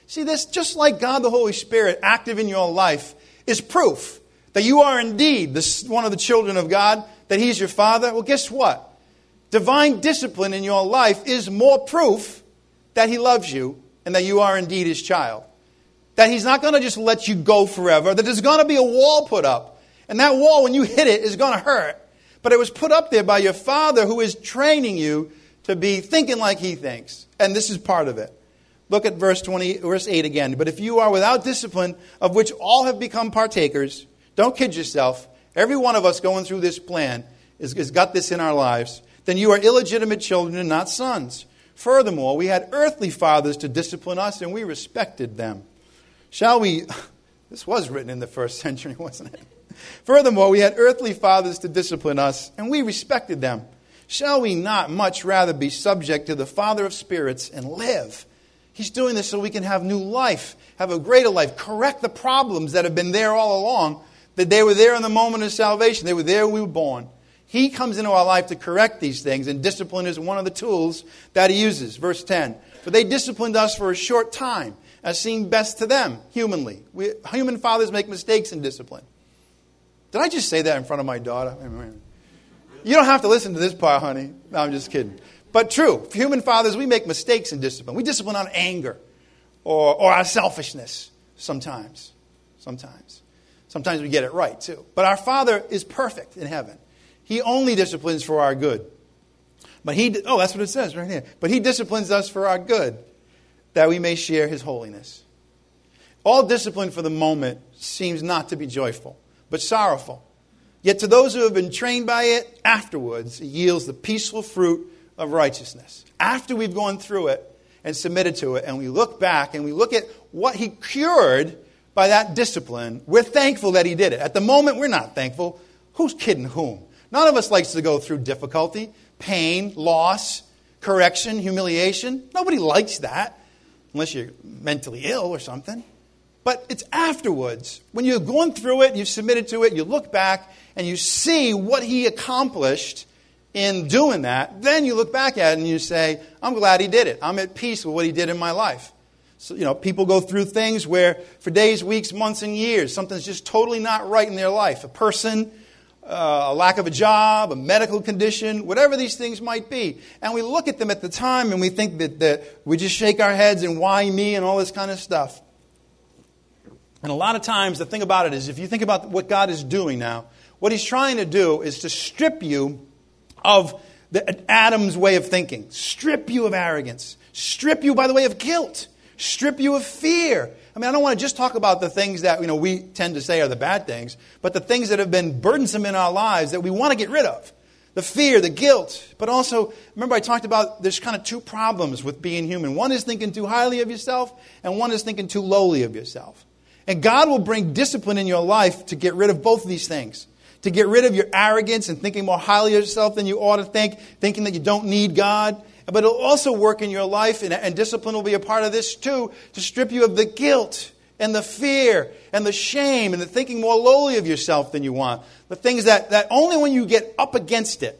God the Holy Spirit active in your life is proof that you are indeed one of the children of God, that he's your Father. Well, guess what? Divine discipline in your life is more proof that he loves you and that you are indeed his child. That he's not going to just let you go forever. That there's going to be a wall put up. And that wall, when you hit it, is going to hurt. But it was put up there by your Father who is training you to be thinking like he thinks. And this is part of it. Look at verse 8 again. But if you are without discipline, of which all have become partakers, don't kid yourself. Every one of us going through this plan has got this in our lives. Then you are illegitimate children and not sons. Furthermore, we had earthly fathers to discipline us, and we respected them. Shall we... This was written in the first century, wasn't it? Furthermore, we had earthly fathers to discipline us, and we respected them. Shall we not much rather be subject to the Father of spirits and live? He's doing this so we can have new life, have a greater life, correct the problems that have been there all along, that they were there in the moment of salvation. They were there when we were born. He comes into our life to correct these things, and discipline is one of the tools that he uses. Verse 10, for they disciplined us for a short time, as seemed best to them, humanly. Human fathers make mistakes in discipline. Did I just say that in front of my daughter? You don't have to listen to this part, honey. No, I'm just kidding. But true, human fathers, we make mistakes in discipline. We discipline on anger or our selfishness sometimes. Sometimes we get it right, too. But our Father is perfect in heaven. He only disciplines for our good. But that's what it says right here. But he disciplines us for our good, that we may share his holiness. All discipline for the moment seems not to be joyful, but sorrowful. Yet to those who have been trained by it, afterwards it yields the peaceful fruit of righteousness. After we've gone through it and submitted to it, and we look back and we look at what he cured by that discipline, we're thankful that he did it. At the moment, we're not thankful. Who's kidding whom? None of us likes to go through difficulty, pain, loss, correction, humiliation. Nobody likes that, unless you're mentally ill or something. But it's afterwards, when you've gone through it, you've submitted to it, you look back, and you see what he accomplished in doing that, then you look back at it and you say, I'm glad he did it. I'm at peace with what he did in my life. So, people go through things where for days, weeks, months, and years, something's just totally not right in their life. A person, a lack of a job, a medical condition, whatever these things might be. And we look at them at the time and we think that we just shake our heads and why me and all this kind of stuff. And a lot of times the thing about it is if you think about what God is doing now, what He's trying to do is to strip you of Adam's way of thinking. Strip you of arrogance. Strip you, by the way, of guilt. Strip you of fear. I mean, I don't want to just talk about the things that we tend to say are the bad things, but the things that have been burdensome in our lives that we want to get rid of. The fear, the guilt. But also, remember I talked about there's kind of two problems with being human. One is thinking too highly of yourself, and one is thinking too lowly of yourself. And God will bring discipline in your life to get rid of both of these things. To get rid of your arrogance and thinking more highly of yourself than you ought to think, thinking that you don't need God. But it'll also work in your life, and discipline will be a part of this too, to strip you of the guilt and the fear and the shame and the thinking more lowly of yourself than you want. The things that only when you get up against it,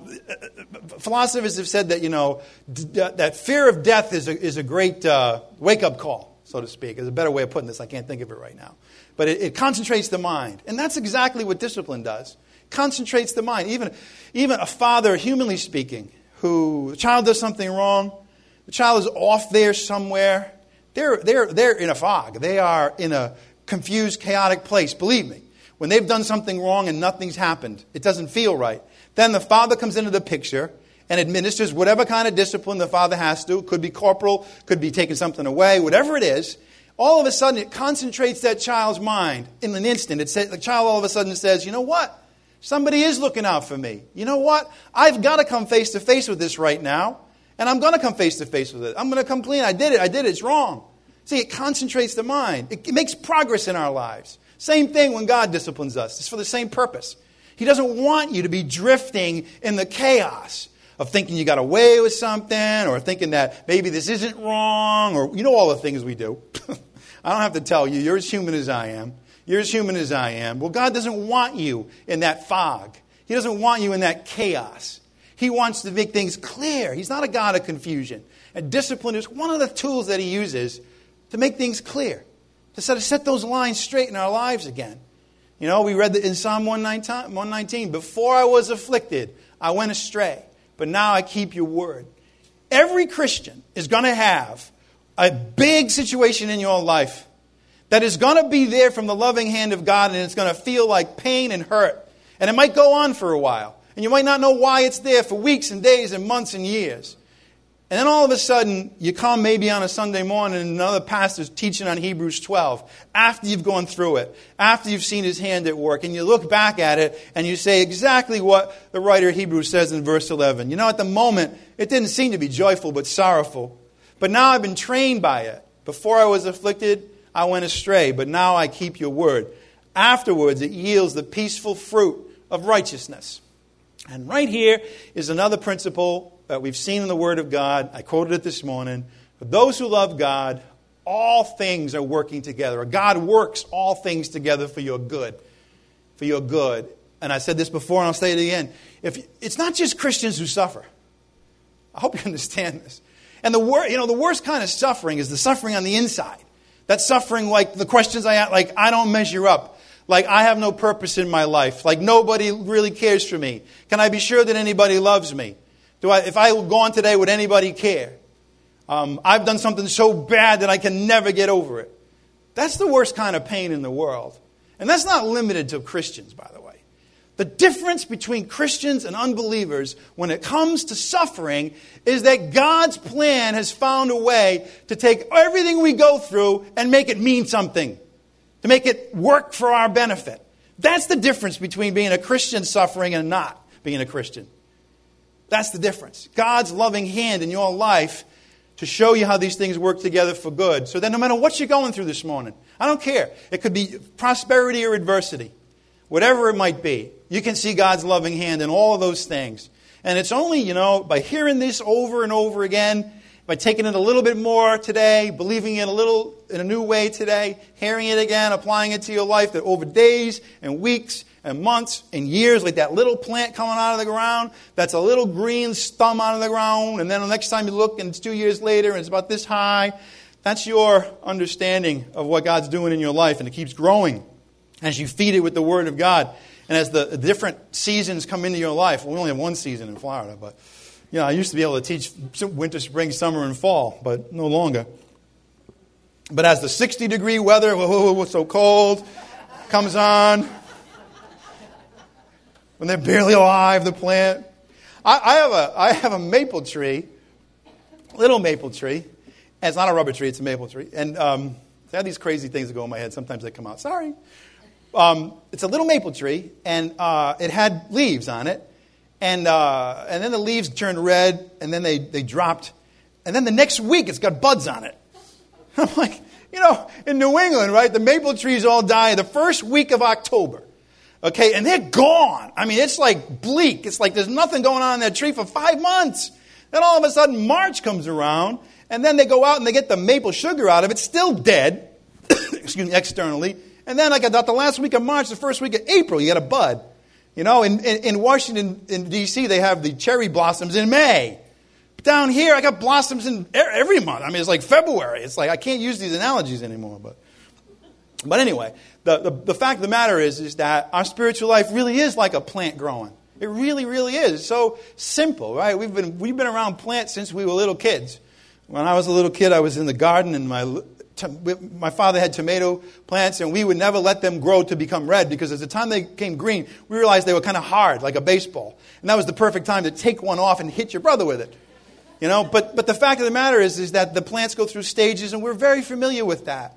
philosophers have said that, that fear of death is a great wake-up call, so to speak. There's a better way of putting this. I can't think of it right now. But it concentrates the mind. And that's exactly what discipline does. Concentrates the mind. Even a father, humanly speaking, the child does something wrong, the child is off there somewhere, they're in a fog. They are in a confused, chaotic place. Believe me, when they've done something wrong and nothing's happened, it doesn't feel right. Then the father comes into the picture and administers whatever kind of discipline the father has to. It could be corporal, could be taking something away, whatever it is. All of a sudden, it concentrates that child's mind in an instant. The child all of a sudden says, you know what? Somebody is looking out for me. You know what? I've got to come face to face with this right now. And I'm going to come face to face with it. I'm going to come clean. I did it. It's wrong. See, it concentrates the mind. It makes progress in our lives. Same thing when God disciplines us. It's for the same purpose. He doesn't want you to be drifting in the chaos of thinking you got away with something or thinking that maybe this isn't wrong or all the things we do. I don't have to tell you. You're as human as I am. You're as human as I am. Well, God doesn't want you in that fog. He doesn't want you in that chaos. He wants to make things clear. He's not a God of confusion. And discipline is one of the tools that He uses to make things clear, to set those lines straight in our lives again. We read that in Psalm 119, before I was afflicted, I went astray, but now I keep your word. Every Christian is going to have a big situation in your life that is going to be there from the loving hand of God, and it's going to feel like pain and hurt. And it might go on for a while. And you might not know why it's there for weeks and days and months and years. And then all of a sudden, you come maybe on a Sunday morning and another pastor's teaching on Hebrews 12. After you've gone through it, after you've seen his hand at work, and you look back at it and you say exactly what the writer of Hebrews says in verse 11. At the moment, it didn't seem to be joyful but sorrowful. But now I've been trained by it. Before I was afflicted, I went astray, but now I keep your word. Afterwards, it yields the peaceful fruit of righteousness. And right here is another principle that we've seen in the Word of God. I quoted it this morning. For those who love God, all things are working together. God works all things together for your good. For your good. And I said this before and I'll say it again. It's not just Christians who suffer. I hope you understand this. And the worst kind of suffering is the suffering on the inside. That suffering like the questions I have, like I don't measure up. Like I have no purpose in my life. Like nobody really cares for me. Can I be sure that anybody loves me? If I go on today, would anybody care? I've done something so bad that I can never get over it. That's the worst kind of pain in the world. And that's not limited to Christians, by the way. The difference between Christians and unbelievers when it comes to suffering is that God's plan has found a way to take everything we go through and make it mean something. To make it work for our benefit. That's the difference between being a Christian suffering and not being a Christian. That's the difference. God's loving hand in your life to show you how these things work together for good. So that no matter what you're going through this morning, I don't care. It could be prosperity or adversity. Whatever it might be, you can see God's loving hand in all of those things. And it's only, by hearing this over and over again, by taking it a little bit more today, believing it in a new way today, hearing it again, applying it to your life, that over days and weeks and months and years, like that little plant coming out of the ground, that's a little green stem out of the ground, and then the next time you look and it's 2 years later and it's about this high, That's your understanding of what God's doing in your life, and it keeps growing as you feed it with the Word of God. And as the different seasons come into your life, we only have one season in Florida, but I used to be able to teach winter, spring, summer, and fall, but no longer. But as the 60-degree weather, it's so cold, comes on, when they're barely alive, the plant. I have a maple tree, little maple tree, and it's not a rubber tree, it's a maple tree. And I have these crazy things that go in my head. Sometimes they come out. Sorry. It's a little maple tree, and it had leaves on it. And then the leaves turned red, and then they dropped. And then the next week, it's got buds on it. I'm like, in New England, right, the maple trees all die the first week of October. Okay, and they're gone. I mean, it's like bleak. It's like there's nothing going on in that tree for 5 months. Then all of a sudden, March comes around, and then they go out and they get the maple sugar out of it, still dead, externally. And then like about the last week of March, the first week of April, you get a bud. In Washington, in D.C., they have the cherry blossoms in May. Down here, I got blossoms in every month. I mean, it's like February. It's like I can't use these analogies anymore. But anyway, the fact of the matter is that our spiritual life really is like a plant growing. It really, really is. It's so simple, right? We've been around plants since we were little kids. When I was a little kid, I was in the garden, and my father had tomato plants, and we would never let them grow to become red, because at the time they became green, we realized they were kind of hard, like a baseball. And that was the perfect time to take one off and hit your brother with it. But the fact of the matter is that the plants go through stages, and we're very familiar with that.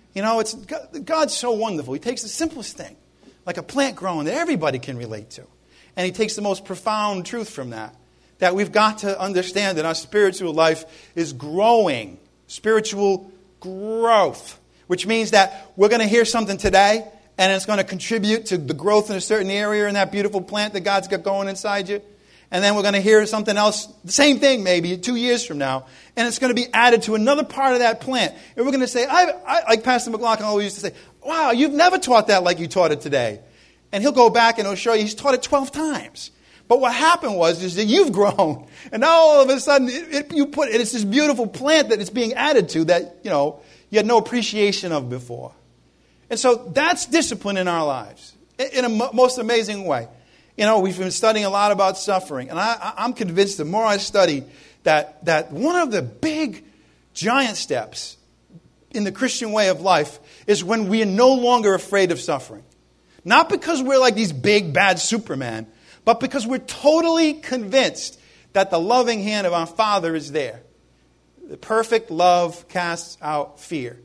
God's so wonderful. He takes the simplest thing, like a plant growing that everybody can relate to. And He takes the most profound truth from that we've got to understand that our spiritual life is growing. Spiritual growth, which means that we're going to hear something today, and it's going to contribute to the growth in a certain area in that beautiful plant that God's got going inside you. And then we're going to hear something else, the same thing maybe 2 years from now, and it's going to be added to another part of that plant. And we're going to say, I like Pastor McLaughlin always used to say, wow, you've never taught that like you taught it today. And he'll go back and he'll show you he's taught it 12 times. But what happened is that you've grown, and now all of a sudden it's this beautiful plant that it's being added to that you had no appreciation of before. And so that's discipline in our lives in a most amazing way. We've been studying a lot about suffering, and I'm convinced the more I study that one of the big giant steps in the Christian way of life is when we are no longer afraid of suffering. Not because we're like these big bad Superman, but because we're totally convinced that the loving hand of our Father is there. The perfect love casts out fear.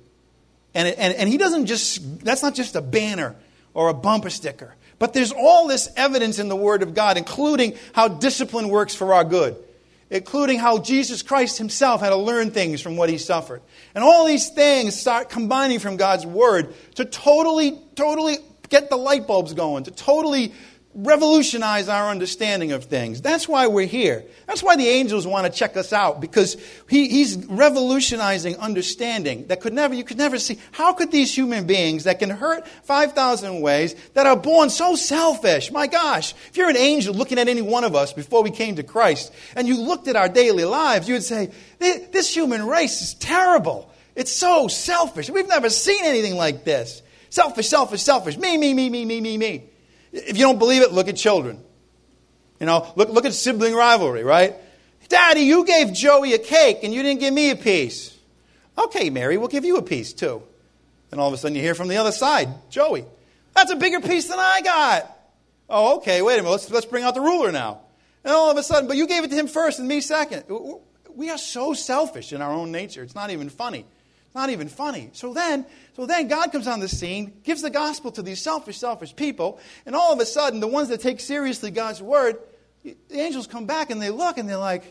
And He doesn't that's not just a banner or a bumper sticker. But there's all this evidence in the Word of God, including how discipline works for our good. Including how Jesus Christ Himself had to learn things from what He suffered. And all these things start combining from God's Word to totally get the light bulbs going, to totally revolutionize our understanding of things. That's why we're here. That's why the angels want to check us out, because He's revolutionizing understanding that you could never see. How could these human beings that can hurt 5,000 ways, that are born so selfish? My gosh, if you're an angel looking at any one of us before we came to Christ, and you looked at our daily lives, you would say, this human race is terrible. It's so selfish. We've never seen anything like this. Selfish, selfish, selfish. Me, me, me, me, me, me, me. If you don't believe it, look at children. Look at sibling rivalry, right? Daddy, you gave Joey a cake and you didn't give me a piece. Okay, Mary, we'll give you a piece too. And all of a sudden you hear from the other side, Joey, that's a bigger piece than I got. Oh, okay, wait a minute, let's bring out the ruler now. And all of a sudden, but you gave it to him first and me second. We are so selfish in our own nature. It's not even funny. Not even funny. So then God comes on the scene, gives the gospel to these selfish people, and all of a sudden, the ones that take seriously God's word, the angels come back and they look and they're like,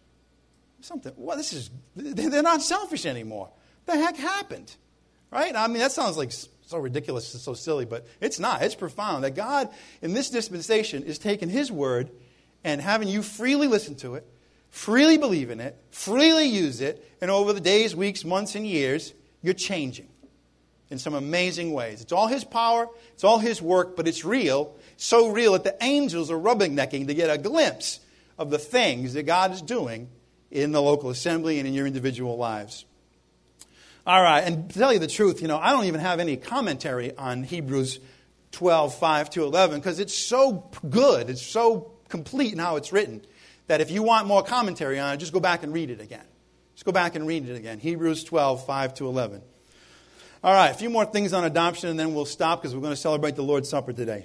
they're not selfish anymore. What the heck happened? Right? I mean, that sounds like so ridiculous and so silly, but it's not. It's profound that God, in this dispensation, is taking His word and having you freely listen to it, freely believe in it, freely use it, and over the days, weeks, months, and years, you're changing in some amazing ways. It's all His power, it's all His work, but it's real, so real that the angels are rubbernecking to get a glimpse of the things that God is doing in the local assembly and in your individual lives. All right, and to tell you the truth, I don't even have any commentary on Hebrews 12, 5 to 11, because it's so good, it's so complete in how it's written, that if you want more commentary on it, just go back and read it again. Just go back and read it again. Hebrews 12, 5 to 11. All right, a few more things on adoption, and then we'll stop because we're going to celebrate the Lord's Supper today.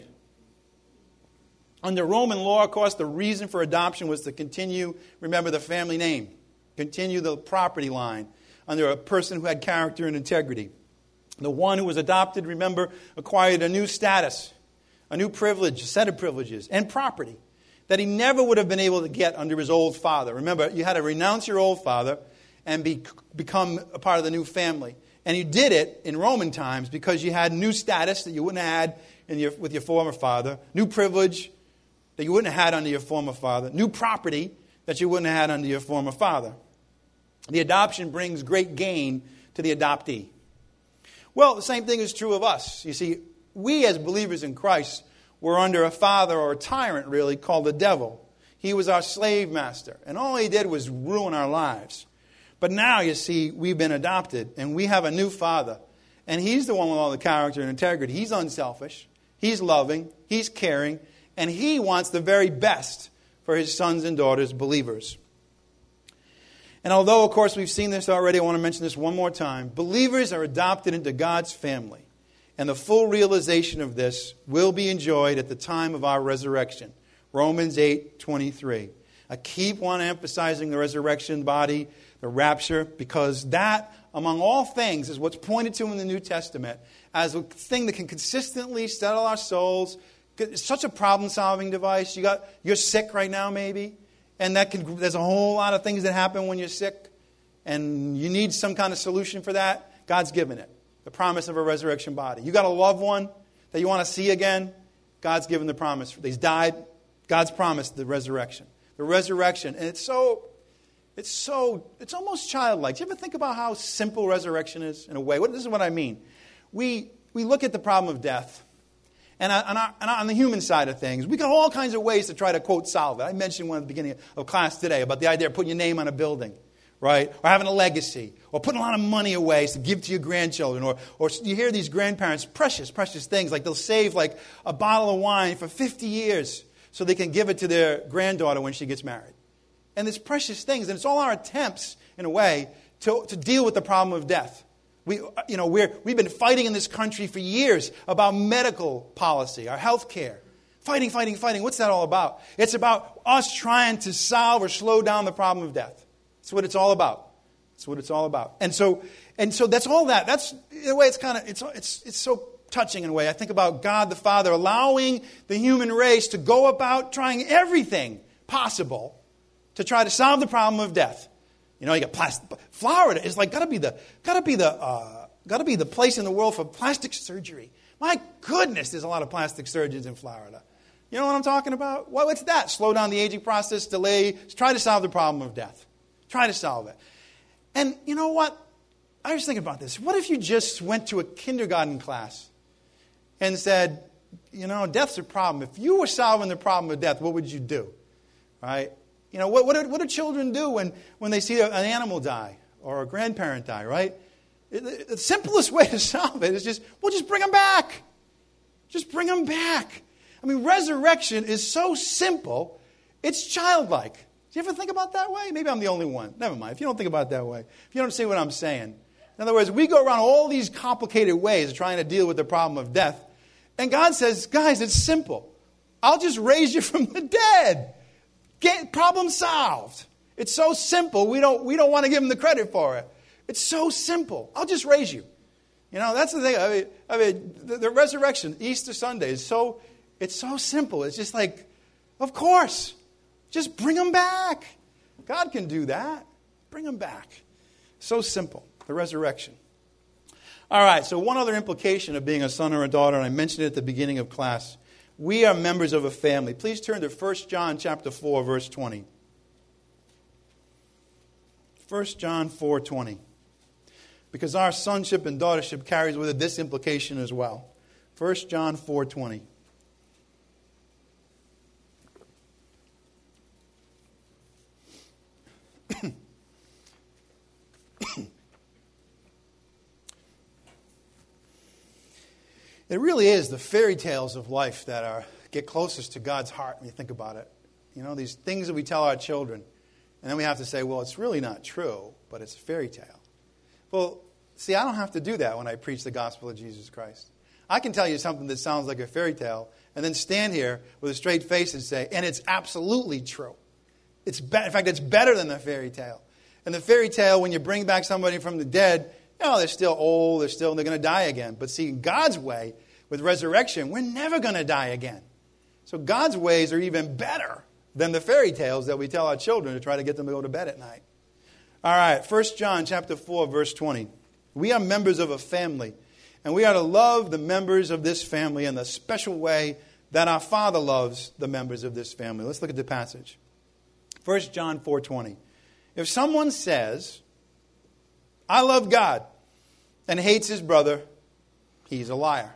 Under Roman law, of course, the reason for adoption was to continue, remember, the family name, continue the property line under a person who had character and integrity. The one who was adopted, remember, acquired a new status, a new privilege, a set of privileges, and property that he never would have been able to get under his old father. Remember, you had to renounce your old father and become a part of the new family. And you did it in Roman times because you had new status that you wouldn't have had with your former father, new privilege that you wouldn't have had under your former father, new property that you wouldn't have had under your former father. The adoption brings great gain to the adoptee. Well, the same thing is true of us. You see, we as believers in Christ were under a father or a tyrant, really, called the devil. He was our slave master, and all he did was ruin our lives. But now, you see, we've been adopted, and we have a new father, and he's the one with all the character and integrity. He's unselfish, he's loving, he's caring, and he wants the very best for his sons and daughters, believers. And although, of course, we've seen this already, I want to mention this one more time. Believers are adopted into God's family. And the full realization of this will be enjoyed at the time of our resurrection. Romans 8:23. I keep on emphasizing the resurrection body, the rapture, because that, among all things, is what's pointed to in the New Testament as a thing that can consistently settle our souls. It's such a problem-solving device. You're sick right now, maybe. And there's a whole lot of things that happen when you're sick, and you need some kind of solution for that. God's given it, the promise of a resurrection body. You got a loved one that you want to see again, God's given the promise. He's died, God's promised the resurrection. The resurrection, and it's almost childlike. Do you ever think about how simple resurrection is in a way? This is what I mean. We look at the problem of death. And on the human side of things, we got all kinds of ways to try to, quote, solve it. I mentioned one at the beginning of class today about the idea of putting your name on a building, right? Or having a legacy, or putting a lot of money away to give to your grandchildren. Or you hear these grandparents, precious things, like they'll save like a bottle of wine for 50 years so they can give it to their granddaughter when she gets married. And it's precious things, and it's all our attempts, in a way, to deal with the problem of death. We've been fighting in this country for years about medical policy, our health care. Fighting. What's that all about? It's about us trying to solve or slow down the problem of death. That's what it's all about. And so that's all that. That's, in a way, it's so touching in a way. I think about God the Father allowing the human race to go about trying everything possible to try to solve the problem of death. You got plastic. Florida is like got to be the place in the world for plastic surgery. My goodness, there's a lot of plastic surgeons in Florida. You know what I'm talking about? What's that? Slow down the aging process, delay, try to solve the problem of death. Try to solve it. And you know what? I was thinking about this. What if you just went to a kindergarten class and said, death's a problem. If you were solving the problem of death, what would you do? Right? What do children do when they see an animal die or a grandparent die, right? The simplest way to solve it is just bring them back. Just bring them back. I mean, resurrection is so simple, it's childlike. Do you ever think about it that way? Maybe I'm the only one. Never mind. If you don't think about it that way, if you don't see what I'm saying. In other words, we go around all these complicated ways of trying to deal with the problem of death. And God says, guys, it's simple. I'll just raise you from the dead. Get problem solved. It's so simple, we don't want to give him the credit for it. It's so simple. I'll just raise you. That's the thing. I mean, the resurrection, Easter Sunday, it's so simple. It's just like, of course, just bring them back. God can do that. Bring them back. So simple, the resurrection. All right, so one other implication of being a son or a daughter, and I mentioned it at the beginning of class. We are members of a family. Please turn to 1 John chapter 4, verse 20. 1 John 4:20. Because our sonship and daughtership carries with it this implication as well. 1 John 4:20. It really is the fairy tales of life that get closest to God's heart when you think about it. You know, these things that we tell our children. And then we have to say, well, it's really not true, but it's a fairy tale. Well, see, I don't have to do that when I preach the gospel of Jesus Christ. I can tell you something that sounds like a fairy tale and then stand here with a straight face and say, and it's absolutely true. In fact, it's better than the fairy tale. And the fairy tale, when you bring back somebody from the dead, they're still old, they're going to die again. But see, God's way, with resurrection, we're never going to die again. So God's ways are even better than the fairy tales that we tell our children to try to get them to go to bed at night. All right, 1 John chapter 4, verse 20. We are members of a family, and we are to love the members of this family in the special way that our Father loves the members of this family. Let's look at the passage. 1 John 4:20. If someone says, I love God, and hates his brother, he's a liar.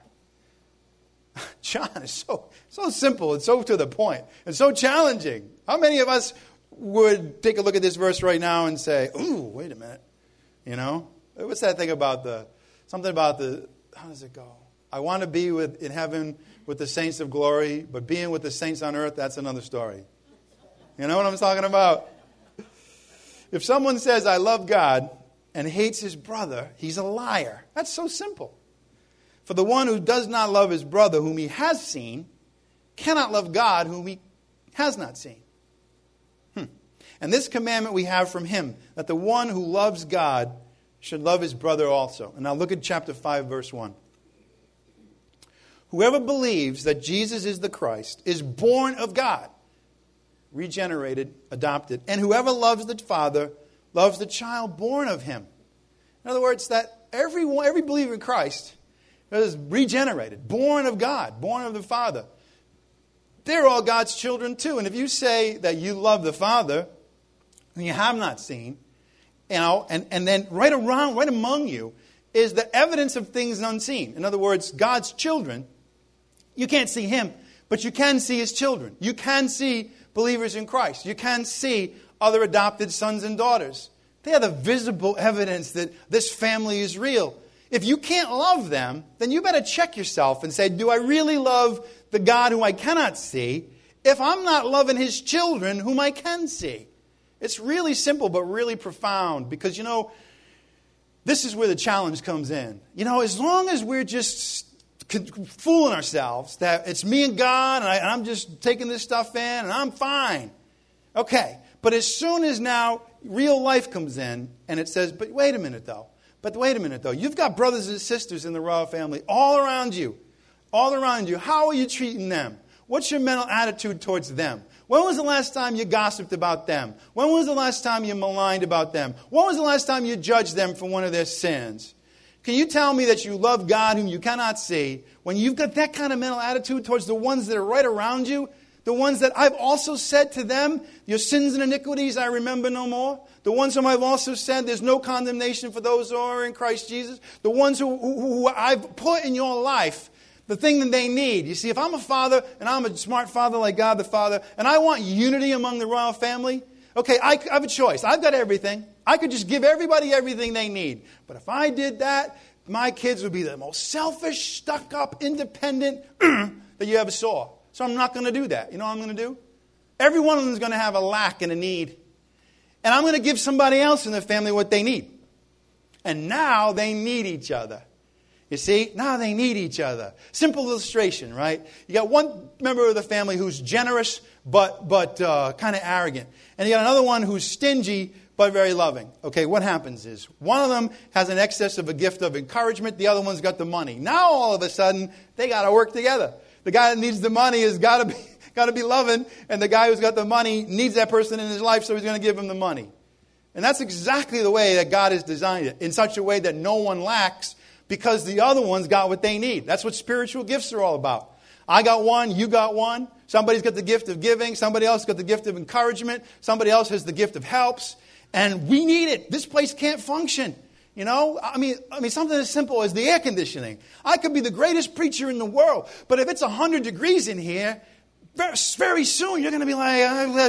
John is so simple and so to the point and so challenging. How many of us would take a look at this verse right now and say, ooh, wait a minute. You know? What's that thing about how does it go? I want to be in heaven with the saints of glory, but being with the saints on earth, that's another story. You know what I'm talking about? If someone says, I love God, and hates his brother, he's a liar. That's so simple. For the one who does not love his brother whom he has seen cannot love God whom he has not seen. And this commandment we have from him, that the one who loves God should love his brother also. And now look at chapter 5, verse 1. Whoever believes that Jesus is the Christ is born of God, regenerated, adopted. And whoever loves the Father loves the child born of him. In other words, that every believer in Christ is regenerated, born of God, born of the Father. They're all God's children too. And if you say that you love the Father, and you have not seen, and then right among you is the evidence of things unseen. In other words, God's children, you can't see him, but you can see his children. You can see believers in Christ. You can see other adopted sons and daughters. They are the visible evidence that this family is real. If you can't love them, then you better check yourself and say, do I really love the God whom I cannot see if I'm not loving his children whom I can see? It's really simple but really profound because, this is where the challenge comes in. As long as we're just fooling ourselves that it's me and God and I'm just taking this stuff in and I'm fine. Okay, but as soon as now real life comes in and it says, but wait a minute though. You've got brothers and sisters in the royal family all around you. How are you treating them? What's your mental attitude towards them? When was the last time you gossiped about them? When was the last time you maligned about them? When was the last time you judged them for one of their sins? Can you tell me that you love God whom you cannot see when you've got that kind of mental attitude towards the ones that are right around you? The ones that I've also said to them, your sins and iniquities I remember no more. The ones whom I've also said, there's no condemnation for those who are in Christ Jesus. The ones who I've put in your life the thing that they need. You see, if I'm a father, and I'm a smart father like God the Father, and I want unity among the royal family, okay, I have a choice. I've got everything. I could just give everybody everything they need. But if I did that, my kids would be the most selfish, stuck-up, independent that you ever saw. So I'm not going to do that. You know what I'm going to do? Every one of them is going to have a lack and a need. And I'm going to give somebody else in the family what they need. And now they need each other. You see? Now they need each other. Simple illustration, right? You got one member of the family who's generous but kind of arrogant. And you got another one who's stingy but very loving. Okay, what happens is one of them has an excess of a gift of encouragement. The other one's got the money. Now all of a sudden, they got to work together. The guy that needs the money has got to be loving, and the guy who's got the money needs that person in his life, so he's going to give him the money. And that's exactly the way that God has designed it, in such a way that no one lacks because the other one's got what they need. That's what spiritual gifts are all about. I got one, you got one. Somebody's got the gift of giving. Somebody else got the gift of encouragement. Somebody else has the gift of helps. And we need it. This place can't function. I mean, something as simple as the air conditioning. I could be the greatest preacher in the world, but if it's 100 degrees in here, very soon you're going to be like,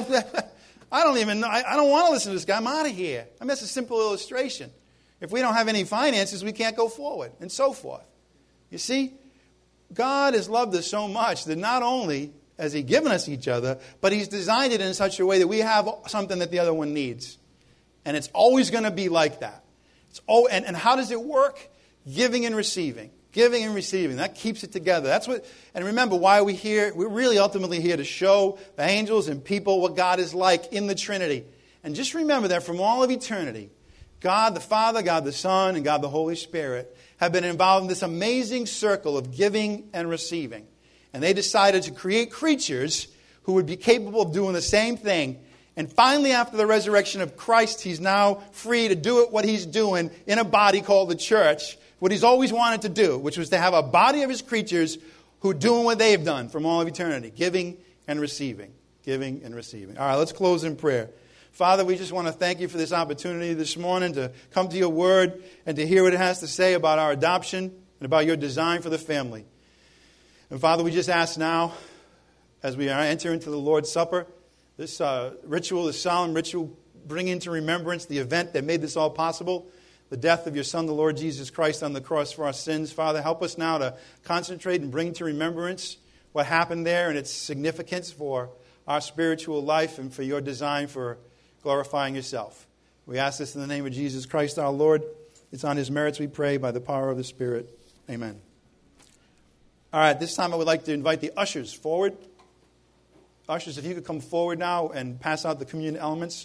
I don't even know. I don't want to listen to this guy. I'm out of here. I mean, that's a simple illustration. If we don't have any finances, we can't go forward, and so forth. You see? God has loved us so much that not only has He given us each other, but He's designed it in such a way that we have something that the other one needs. And it's always going to be like that. And how does it work? Giving and receiving. Giving and receiving. That keeps it together. That's what. And remember, why are we here? We're really ultimately here to show the angels and people what God is like in the Trinity. And just remember that from all of eternity, God the Father, God the Son, and God the Holy Spirit have been involved in this amazing circle of giving and receiving. And they decided to create creatures who would be capable of doing the same thing. And finally, after the resurrection of Christ, He's now free to do what He's doing in a body called the church, what He's always wanted to do, which was to have a body of His creatures who are doing what they've done from all of eternity, giving and receiving. Giving and receiving. All right, let's close in prayer. Father, we just want to thank You for this opportunity this morning to come to Your Word and to hear what it has to say about our adoption and about Your design for the family. And Father, we just ask now, as we enter into the Lord's Supper, this ritual, this solemn ritual, bring into remembrance the event that made this all possible, the death of Your Son, the Lord Jesus Christ, on the cross for our sins. Father, help us now to concentrate and bring to remembrance what happened there and its significance for our spiritual life and for Your design for glorifying Yourself. We ask this in the name of Jesus Christ our Lord. It's on His merits we pray by the power of the Spirit. Amen. All right, this time I would like to invite the ushers forward. Ushers, if you could come forward now and pass out the communion elements.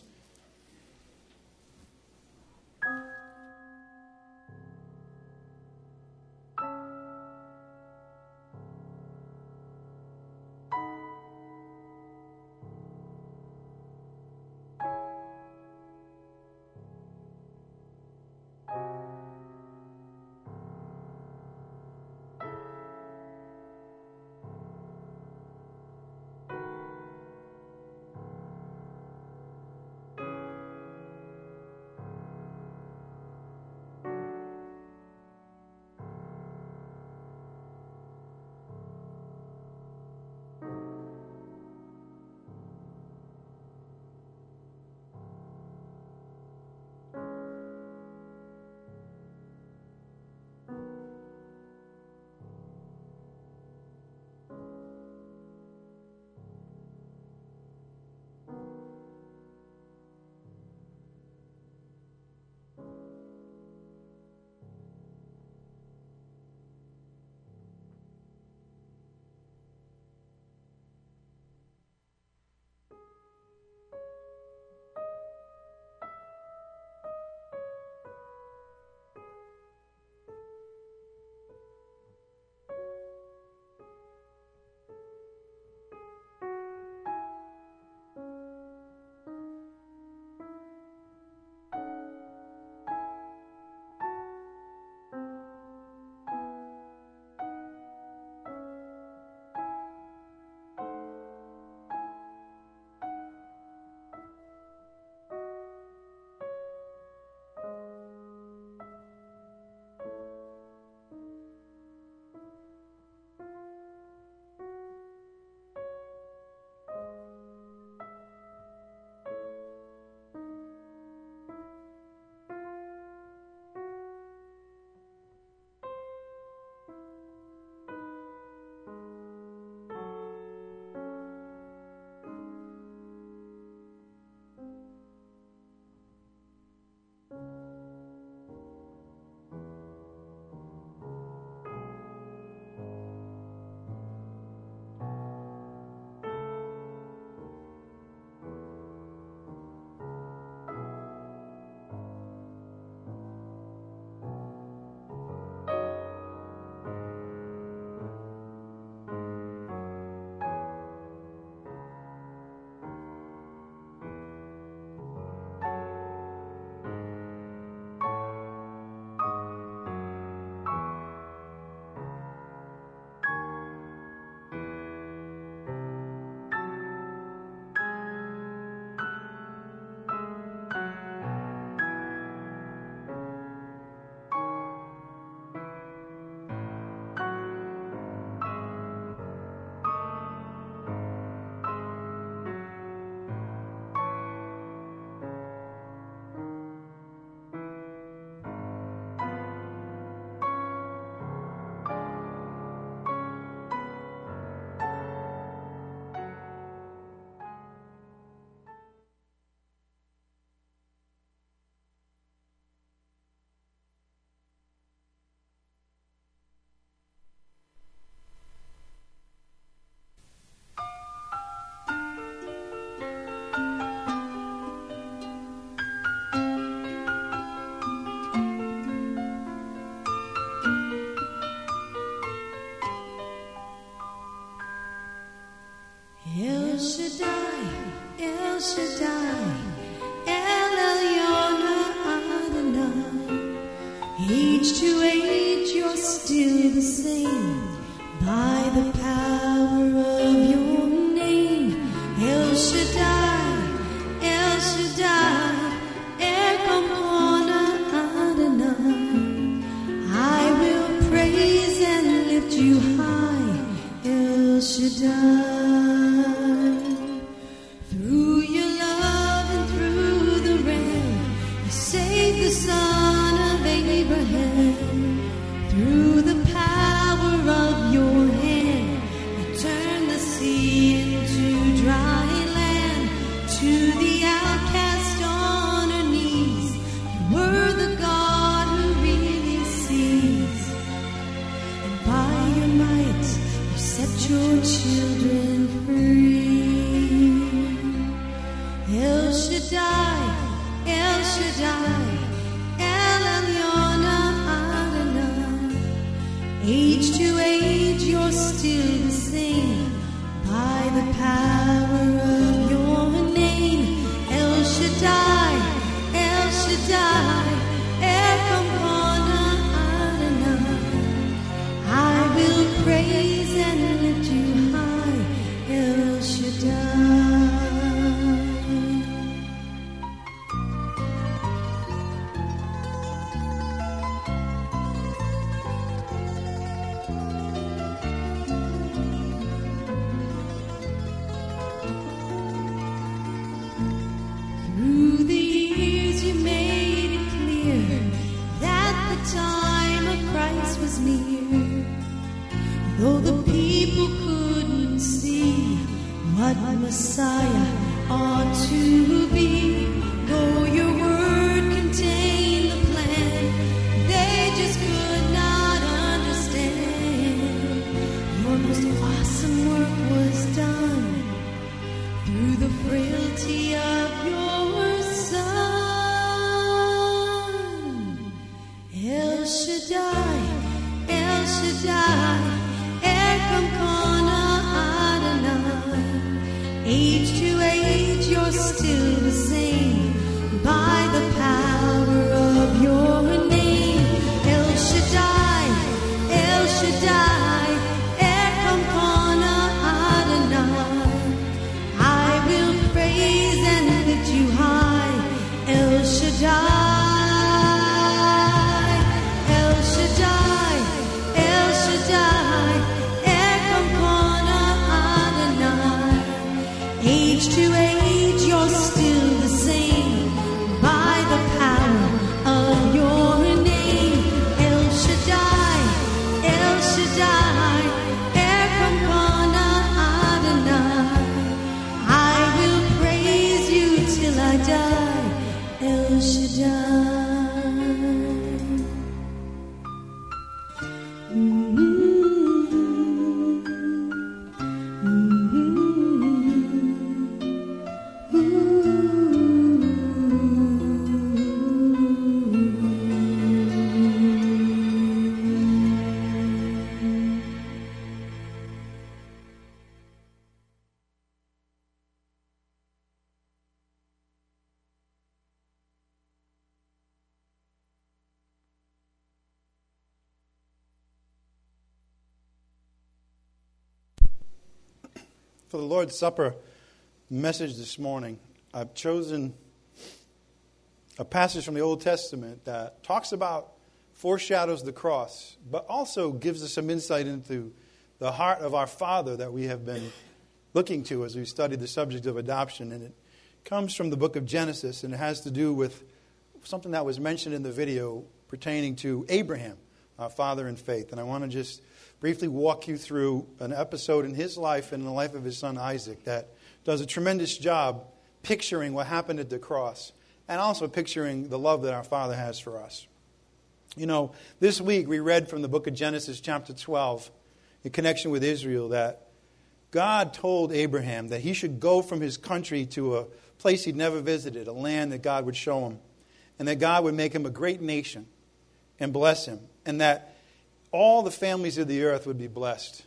El Shaddai, El Shaddai, El Elyon Adonai. Age to age, you're still the same. By the power of your name, El Shaddai, El Shaddai, Elkamona Adonai. I will praise and lift you high, El Shaddai. Through your love and through the rain, you saved the son of Abraham. Through the power of your hand, you turned the sea into dry land. To the outcast on her knees, you were the God who really sees. And by your might, you set your children free. El Shaddai, El Shaddai, El Elyon Adonai. Age to age, you're still the same. By the power of your name, El Shaddai, El Shaddai, Elkamona Adonai. I will praise and lift you high, El Shaddai. Through the years you made it clear that the time of Christ was near. Though the people couldn't see what Messiah ought to be, though your word contained the plan, they just could not understand. Your most awesome work was done through the frailty of your Son. El Shaddai, El Shaddai, Elkamona Adonai. Age to age, you're still the same. By the power of your name, El Shaddai, El Shaddai, Elkamona Adonai. I will praise and lift you high, El Shaddai. El Shaddai, El Shaddai, Elkamona Adonai. Age to age, you're still the same. By the power of your name, El Shaddai, El Shaddai, Elkamona Adonai. I will praise you till I die, El Shaddai. For the Lord's Supper message this morning, I've chosen a passage from the Old Testament that talks about, foreshadows the cross, but also gives us some insight into the heart of our Father that we have been looking to as we study the subject of adoption. And it comes from the book of Genesis, and it has to do with something that was mentioned in the video pertaining to Abraham, our father in faith. And I want to just briefly walk you through an episode in his life and in the life of his son Isaac that does a tremendous job picturing what happened at the cross and also picturing the love that our Father has for us. You know, this week we read from the book of Genesis chapter 12 in connection with Israel that God told Abraham that he should go from his country to a place he'd never visited, a land that God would show him, and that God would make him a great nation and bless him, and that all the families of the earth would be blessed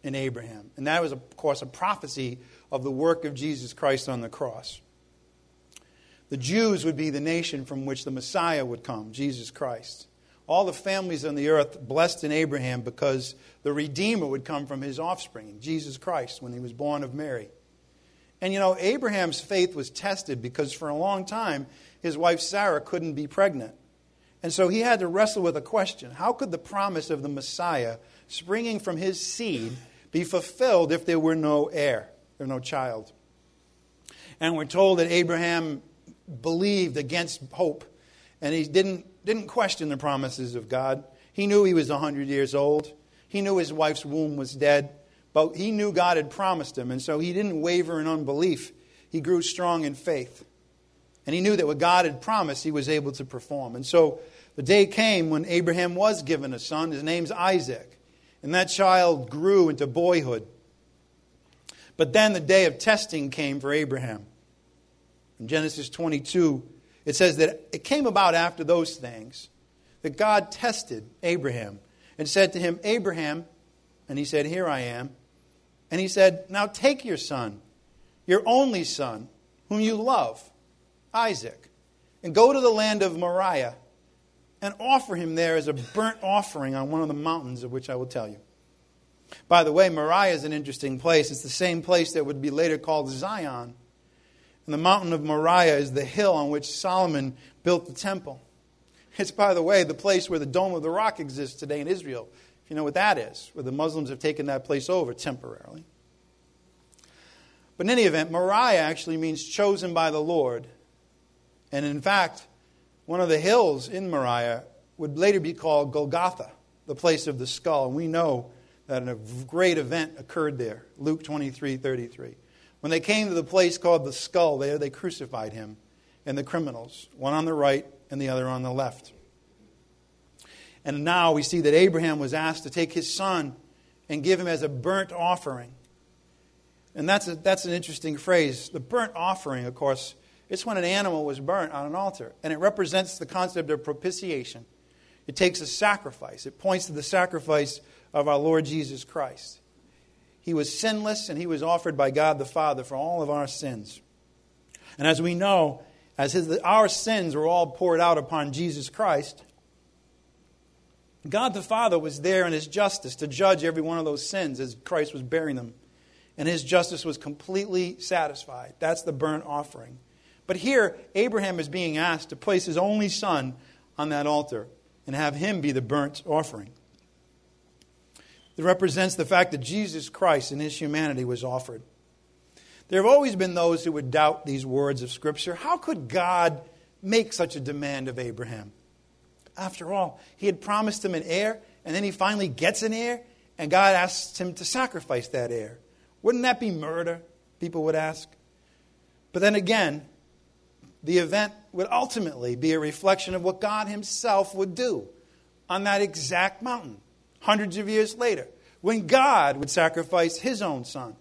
in Abraham. And that was, of course, a prophecy of the work of Jesus Christ on the cross. The Jews would be the nation from which the Messiah would come, Jesus Christ. All the families on the earth blessed in Abraham because the Redeemer would come from his offspring, Jesus Christ, when he was born of Mary. And Abraham's faith was tested because for a long time his wife Sarah couldn't be pregnant. And so he had to wrestle with a question. How could the promise of the Messiah springing from his seed be fulfilled if there were no heir, or no child? And we're told that Abraham believed against hope, and he didn't question the promises of God. He knew he was 100 years old. He knew his wife's womb was dead, but he knew God had promised him, and so he didn't waver in unbelief. He grew strong in faith. And he knew that what God had promised, he was able to perform. And so the day came when Abraham was given a son. His name's Isaac. And that child grew into boyhood. But then the day of testing came for Abraham. In Genesis 22, it says that it came about after those things that God tested Abraham and said to him, Abraham, and he said, here I am. And he said, now take your son, your only son, whom you love, Isaac, and go to the land of Moriah and offer him there as a burnt offering on one of the mountains of which I will tell you. By the way, Moriah is an interesting place. It's the same place that would be later called Zion. And the mountain of Moriah is the hill on which Solomon built the temple. It's, by the way, the place where the Dome of the Rock exists today in Israel. If you know what that is, where the Muslims have taken that place over temporarily. But in any event, Moriah actually means chosen by the Lord. And in fact, one of the hills in Moriah would later be called Golgotha, the place of the skull. And we know that a great event occurred there, Luke 23:33. When they came to the place called the skull, there they crucified him and the criminals, one on the right and the other on the left. And now we see that Abraham was asked to take his son and give him as a burnt offering. And that's an interesting phrase. The burnt offering, of course, it's when an animal was burnt on an altar. And it represents the concept of propitiation. It takes a sacrifice. It points to the sacrifice of our Lord Jesus Christ. He was sinless and he was offered by God the Father for all of our sins. And as we know, our sins were all poured out upon Jesus Christ, God the Father was there in his justice to judge every one of those sins as Christ was bearing them. And his justice was completely satisfied. That's the burnt offering. But here, Abraham is being asked to place his only son on that altar and have him be the burnt offering. It represents the fact that Jesus Christ in his humanity was offered. There have always been those who would doubt these words of Scripture. How could God make such a demand of Abraham? After all, he had promised him an heir, and then he finally gets an heir, and God asks him to sacrifice that heir. Wouldn't that be murder? People would ask. But then again, the event would ultimately be a reflection of what God himself would do on that exact mountain, hundreds of years later, when God would sacrifice his own son.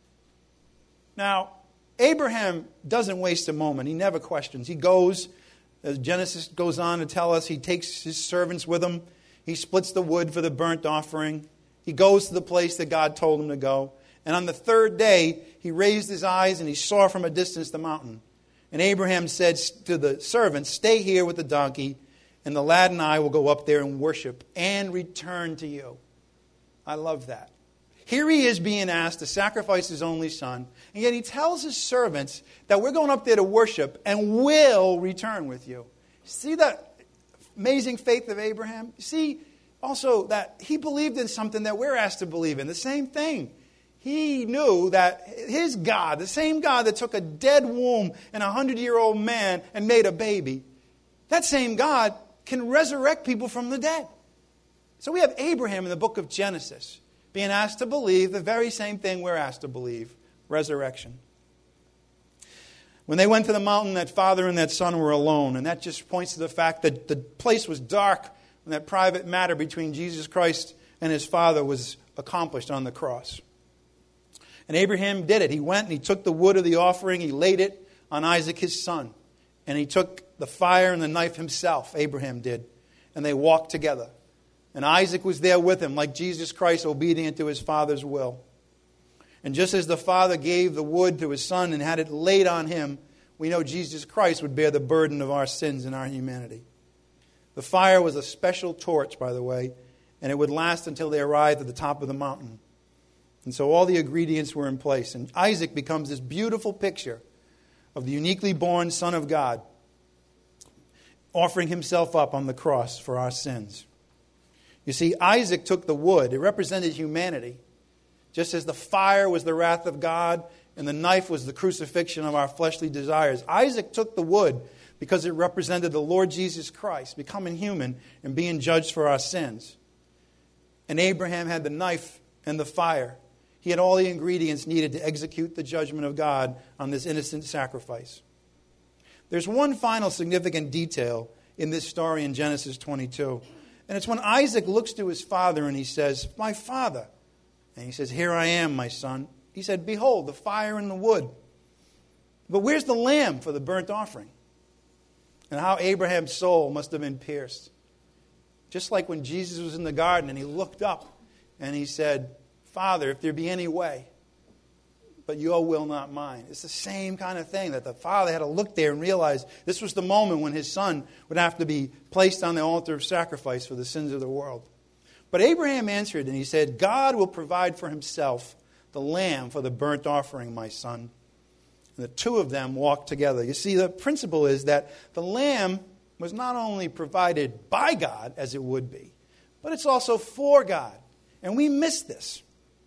Now, Abraham doesn't waste a moment. He never questions. He goes, as Genesis goes on to tell us, he takes his servants with him. He splits the wood for the burnt offering. He goes to the place that God told him to go. And on the third day, he raised his eyes and he saw from a distance the mountain. And Abraham said to the servants, stay here with the donkey, and the lad and I will go up there and worship and return to you. I love that. Here he is being asked to sacrifice his only son, and yet he tells his servants that we're going up there to worship and will return with you. See that amazing faith of Abraham? See also that he believed in something that we're asked to believe in, the same thing. He knew that his God, the same God that took a dead womb and a 100-year-old man and made a baby, that same God can resurrect people from the dead. So we have Abraham in the book of Genesis being asked to believe the very same thing we're asked to believe, resurrection. When they went to the mountain, that father and that son were alone, and that just points to the fact that the place was dark and that private matter between Jesus Christ and his father was accomplished on the cross. And Abraham did it. He went and he took the wood of the offering, he laid it on Isaac his son, and he took the fire and the knife himself, Abraham did, and they walked together. And Isaac was there with him, like Jesus Christ, obedient to his Father's will. And just as the Father gave the wood to his Son and had it laid on him, we know Jesus Christ would bear the burden of our sins and our humanity. The fire was a special torch, by the way, and it would last until they arrived at the top of the mountain. And so all the ingredients were in place. And Isaac becomes this beautiful picture of the uniquely born Son of God, offering himself up on the cross for our sins. You see, Isaac took the wood. It represented humanity. Just as the fire was the wrath of God and the knife was the crucifixion of our fleshly desires, Isaac took the wood because it represented the Lord Jesus Christ becoming human and being judged for our sins. And Abraham had the knife and the fire. He had all the ingredients needed to execute the judgment of God on this innocent sacrifice. There's one final significant detail in this story in Genesis 22. And it's when Isaac looks to his father and he says, "My father." And he says, "Here I am, my son." He said, "Behold, the fire and the wood. But where's the lamb for the burnt offering?" And how Abraham's soul must have been pierced. Just like when Jesus was in the garden and he looked up and he said, "Father, if there be any way, but your will, not mine." It's the same kind of thing, that the father had to look there and realize this was the moment when his son would have to be placed on the altar of sacrifice for the sins of the world. But Abraham answered and he said, "God will provide for himself the lamb for the burnt offering, my son." And the two of them walked together. You see, the principle is that the lamb was not only provided by God, as it would be, but it's also for God. And we miss this.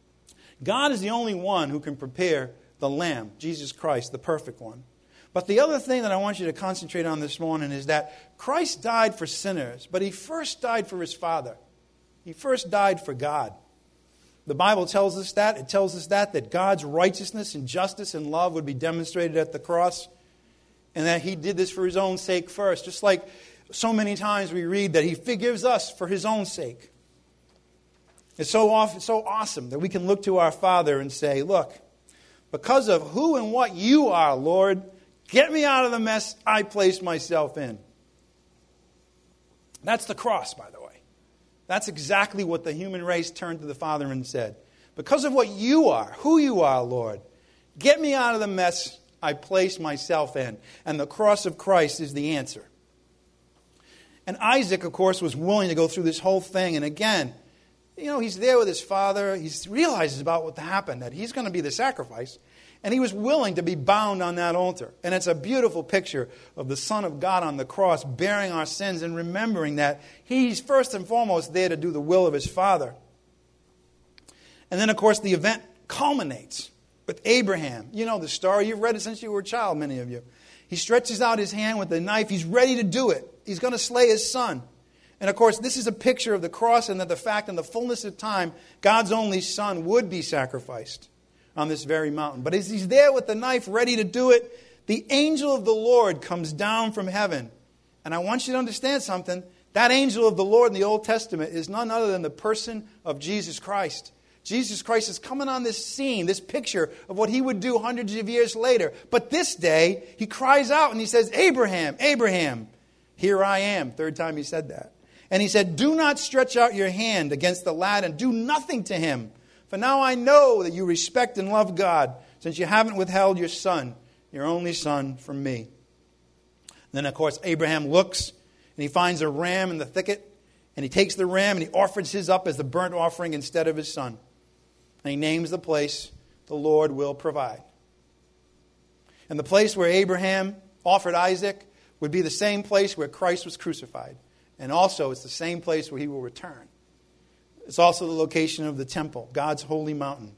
God is the only one who can prepare the lamb, Jesus Christ, the perfect one. But the other thing that I want you to concentrate on this morning is that Christ died for sinners, but he first died for his Father. He first died for God. The Bible tells us that. It tells us that God's righteousness and justice and love would be demonstrated at the cross, and that he did this for his own sake first. Just like so many times we read that he forgives us for his own sake. It's so awesome that we can look to our Father and say, "Look, because of who and what you are, Lord, get me out of the mess I placed myself in." That's the cross, by the way. That's exactly what the human race turned to the Father and said. "Because of what you are, who you are, Lord, get me out of the mess I placed myself in." And the cross of Christ is the answer. And Isaac, of course, was willing to go through this whole thing. And again, he's there with his father. He realizes about what happened, that he's going to be the sacrifice. And he was willing to be bound on that altar. And it's a beautiful picture of the Son of God on the cross bearing our sins and remembering that he's first and foremost there to do the will of his Father. And then, of course, the event culminates with Abraham. You know the story. You've read it since you were a child, many of you. He stretches out his hand with the knife. He's ready to do it. He's going to slay his son. And, of course, this is a picture of the cross and of the fact in the fullness of time, God's only Son would be sacrificed on this very mountain. But as he's there with the knife ready to do it, the angel of the Lord comes down from heaven. And I want you to understand something. That angel of the Lord in the Old Testament is none other than the person of Jesus Christ. Jesus Christ is coming on this scene, this picture of what he would do hundreds of years later. But this day, he cries out and he says, "Abraham, Abraham, here I am." Third time he said that. And he said, "Do not stretch out your hand against the lad and do nothing to him. For now I know that you respect and love God, since you haven't withheld your son, your only son, from me." And then, of course, Abraham looks and he finds a ram in the thicket. And he takes the ram and he offers his up as the burnt offering instead of his son. And he names the place, "The Lord will provide." And the place where Abraham offered Isaac would be the same place where Christ was crucified. And also it's the same place where he will return. It's also the location of the temple, God's holy mountain.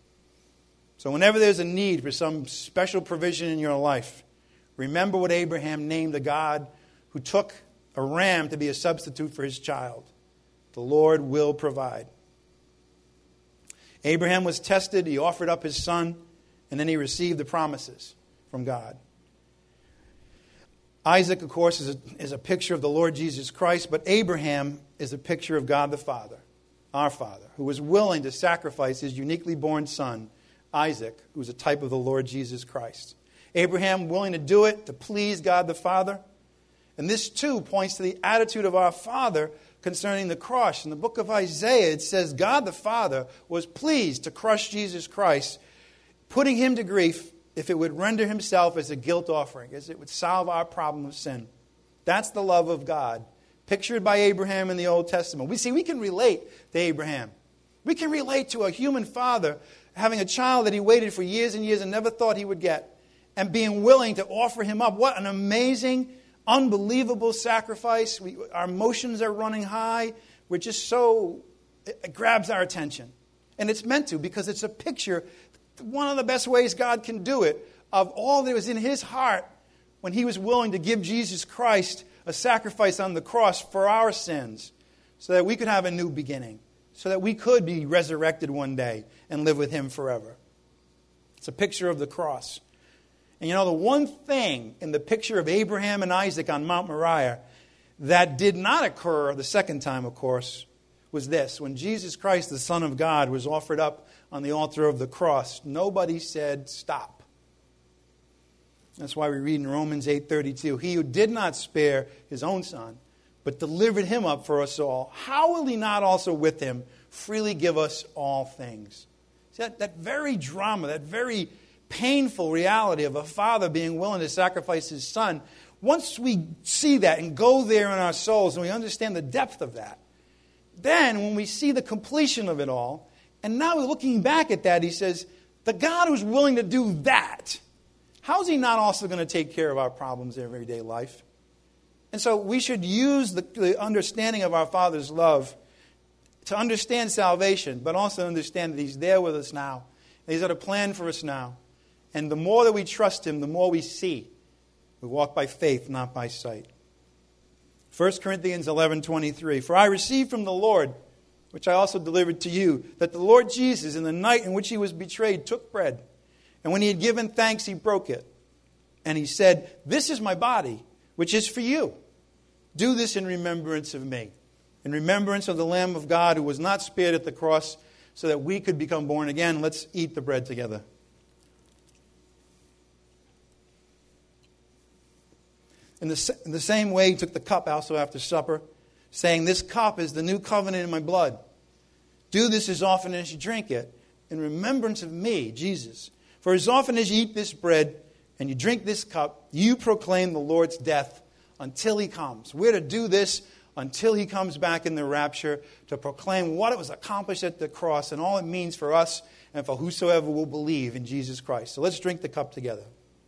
So whenever there's a need for some special provision in your life, remember what Abraham named the God who took a ram to be a substitute for his child. The Lord will provide. Abraham was tested, he offered up his son, and then he received the promises from God. Isaac, of course, is a picture of the Lord Jesus Christ, but Abraham is a picture of God the Father, our Father, who was willing to sacrifice his uniquely born son, Isaac, who is a type of the Lord Jesus Christ. Abraham willing to do it to please God the Father. And this, too, points to the attitude of our Father concerning the cross. In the book of Isaiah, it says, God the Father was pleased to crush Jesus Christ, putting him to grief if it would render himself as a guilt offering, as it would solve our problem of sin. That's the love of God, pictured by Abraham in the Old Testament. We can relate to Abraham. We can relate to a human father having a child that he waited for years and years and never thought he would get, and being willing to offer him up. What an amazing, unbelievable sacrifice. Our emotions are running high. We're just it grabs our attention. And it's meant to, because it's a picture, one of the best ways God can do it, of all that was in his heart when he was willing to give Jesus Christ a sacrifice on the cross for our sins, so that we could have a new beginning, so that we could be resurrected one day and live with him forever. It's a picture of the cross. And the one thing in the picture of Abraham and Isaac on Mount Moriah that did not occur the second time, of course, was this. When Jesus Christ, the Son of God, was offered up on the altar of the cross, nobody said, stop. That's why we read in Romans 8:32, he who did not spare his own Son, but delivered him up for us all, how will he not also with him freely give us all things? See, that very drama, that very painful reality of a father being willing to sacrifice his son, once we see that and go there in our souls and we understand the depth of that, then when we see the completion of it all, and now looking back at that, he says, the God who's willing to do that, how is he not also going to take care of our problems in everyday life? And so we should use the understanding of our Father's love to understand salvation, but also understand that he's there with us now. He's got a plan for us now. And the more that we trust him, the more we see. We walk by faith, not by sight. 1 Corinthians 11:23, for I received from the Lord, which I also delivered to you, that the Lord Jesus, in the night in which he was betrayed, took bread. And when he had given thanks, he broke it. And he said, this is my body, which is for you. Do this in remembrance of me. In remembrance of the Lamb of God who was not spared at the cross so that we could become born again. Let's eat the bread together. In the same way, he took the cup also after supper, saying, this cup is the new covenant in my blood. Do this as often as you drink it in remembrance of me, Jesus. For as often as you eat this bread and you drink this cup, you proclaim the Lord's death until he comes. We're to do this until he comes back in the rapture, to proclaim what it was accomplished at the cross and all it means for us and for whosoever will believe in Jesus Christ. So let's drink the cup together.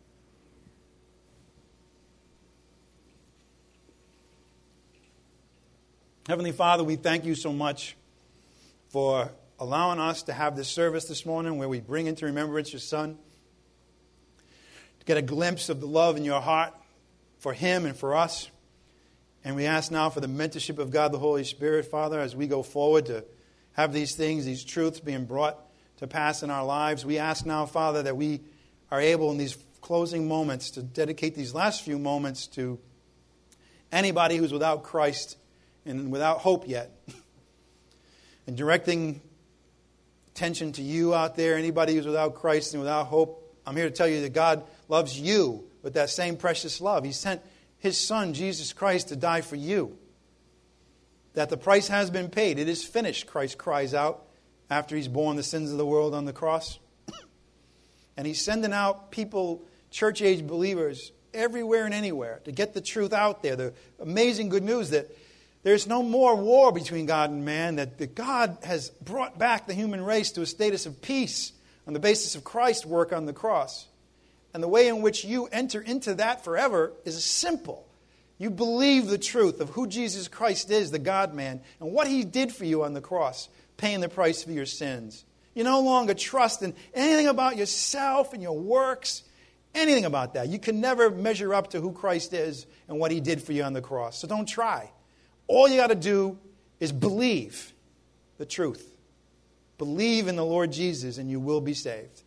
Heavenly Father, we thank you so much for allowing us to have this service this morning where we bring into remembrance your Son, to get a glimpse of the love in your heart for him and for us. And we ask now for the mentorship of God the Holy Spirit, Father, as we go forward to have these things, these truths being brought to pass in our lives. We ask now, Father, that we are able in these closing moments to dedicate these last few moments to anybody who's without Christ and without hope yet. And directing attention to you out there, anybody who's without Christ and without hope, I'm here to tell you that God loves you with that same precious love. He sent his Son, Jesus Christ, to die for you. That the price has been paid. It is finished, Christ cries out after he's borne the sins of the world on the cross. And he's sending out people, church-age believers, everywhere and anywhere to get the truth out there. The amazing good news that there's no more war between God and man, that God has brought back the human race to a status of peace on the basis of Christ's work on the cross. And the way in which you enter into that forever is simple. You believe the truth of who Jesus Christ is, the God-man, and what he did for you on the cross, paying the price for your sins. You no longer trust in anything about yourself and your works, anything about that. You can never measure up to who Christ is and what he did for you on the cross. So don't try. All you got to do is believe the truth. Believe in the Lord Jesus and you will be saved.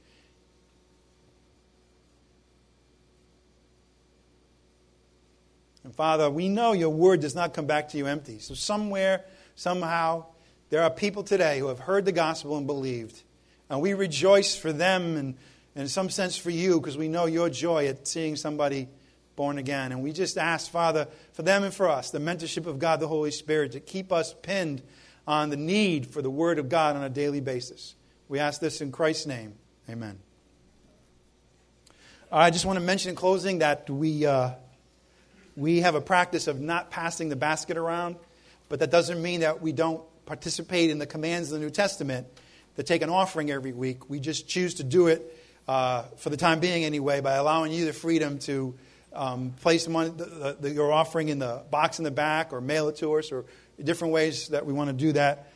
And Father, we know your word does not come back to you empty. So somewhere, somehow, there are people today who have heard the gospel and believed. And we rejoice for them and in some sense for you, because we know your joy at seeing somebody born again. And we just ask, Father, for them and for us, the mentorship of God, the Holy Spirit, to keep us pinned on the need for the Word of God on a daily basis. We ask this in Christ's name. Amen. I just want to mention in closing that we have a practice of not passing the basket around, but that doesn't mean that we don't participate in the commands of the New Testament to take an offering every week. We just choose to do it for the time being anyway, by allowing you the freedom to place your offering in the box in the back or mail it to us, or different ways that we want to do that.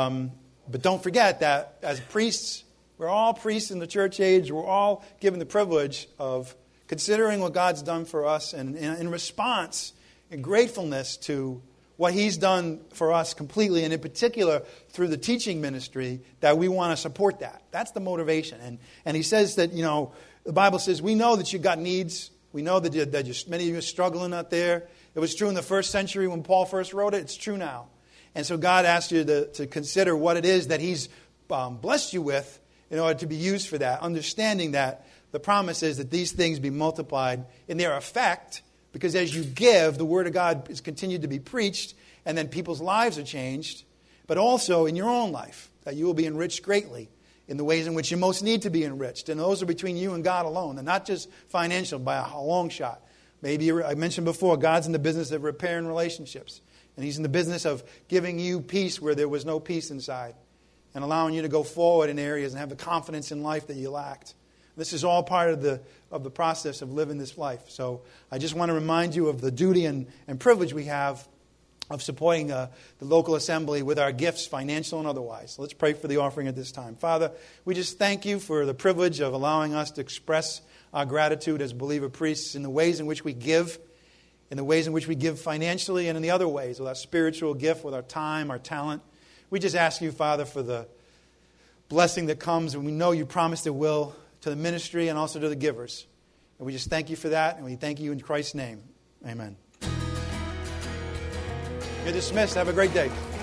But don't forget that as priests, we're all priests in the church age. We're all given the privilege of considering what God's done for us, and in response, in gratefulness to what He's done for us completely, and in particular through the teaching ministry, that we want to support that. That's the motivation. And He says that, the Bible says, we know that you've got needs. We know that many of you are struggling out there. It was true in the first century when Paul first wrote it. It's true now. And so God asks you to consider what it is that He's blessed you with in order to be used for that, understanding that the promise is that these things be multiplied in their effect, because as you give, the Word of God is continued to be preached, and then people's lives are changed, but also in your own life, that you will be enriched greatly in the ways in which you most need to be enriched. And those are between you and God alone, and not just financial by a long shot. Maybe, I mentioned before, God's in the business of repairing relationships, and He's in the business of giving you peace where there was no peace inside, and allowing you to go forward in areas and have the confidence in life that you lacked. This is all part of the process of living this life. So I just want to remind you of the duty and privilege we have of supporting the local assembly with our gifts, financial and otherwise. So let's pray for the offering at this time. Father, we just thank you for the privilege of allowing us to express our gratitude as believer priests in the ways in which we give, in the ways in which we give financially, and in the other ways, with our spiritual gift, with our time, our talent. We just ask you, Father, for the blessing that comes, and we know you promised it will, to the ministry and also to the givers. And we just thank you for that, and we thank you in Christ's name. Amen. You're dismissed. Have a great day.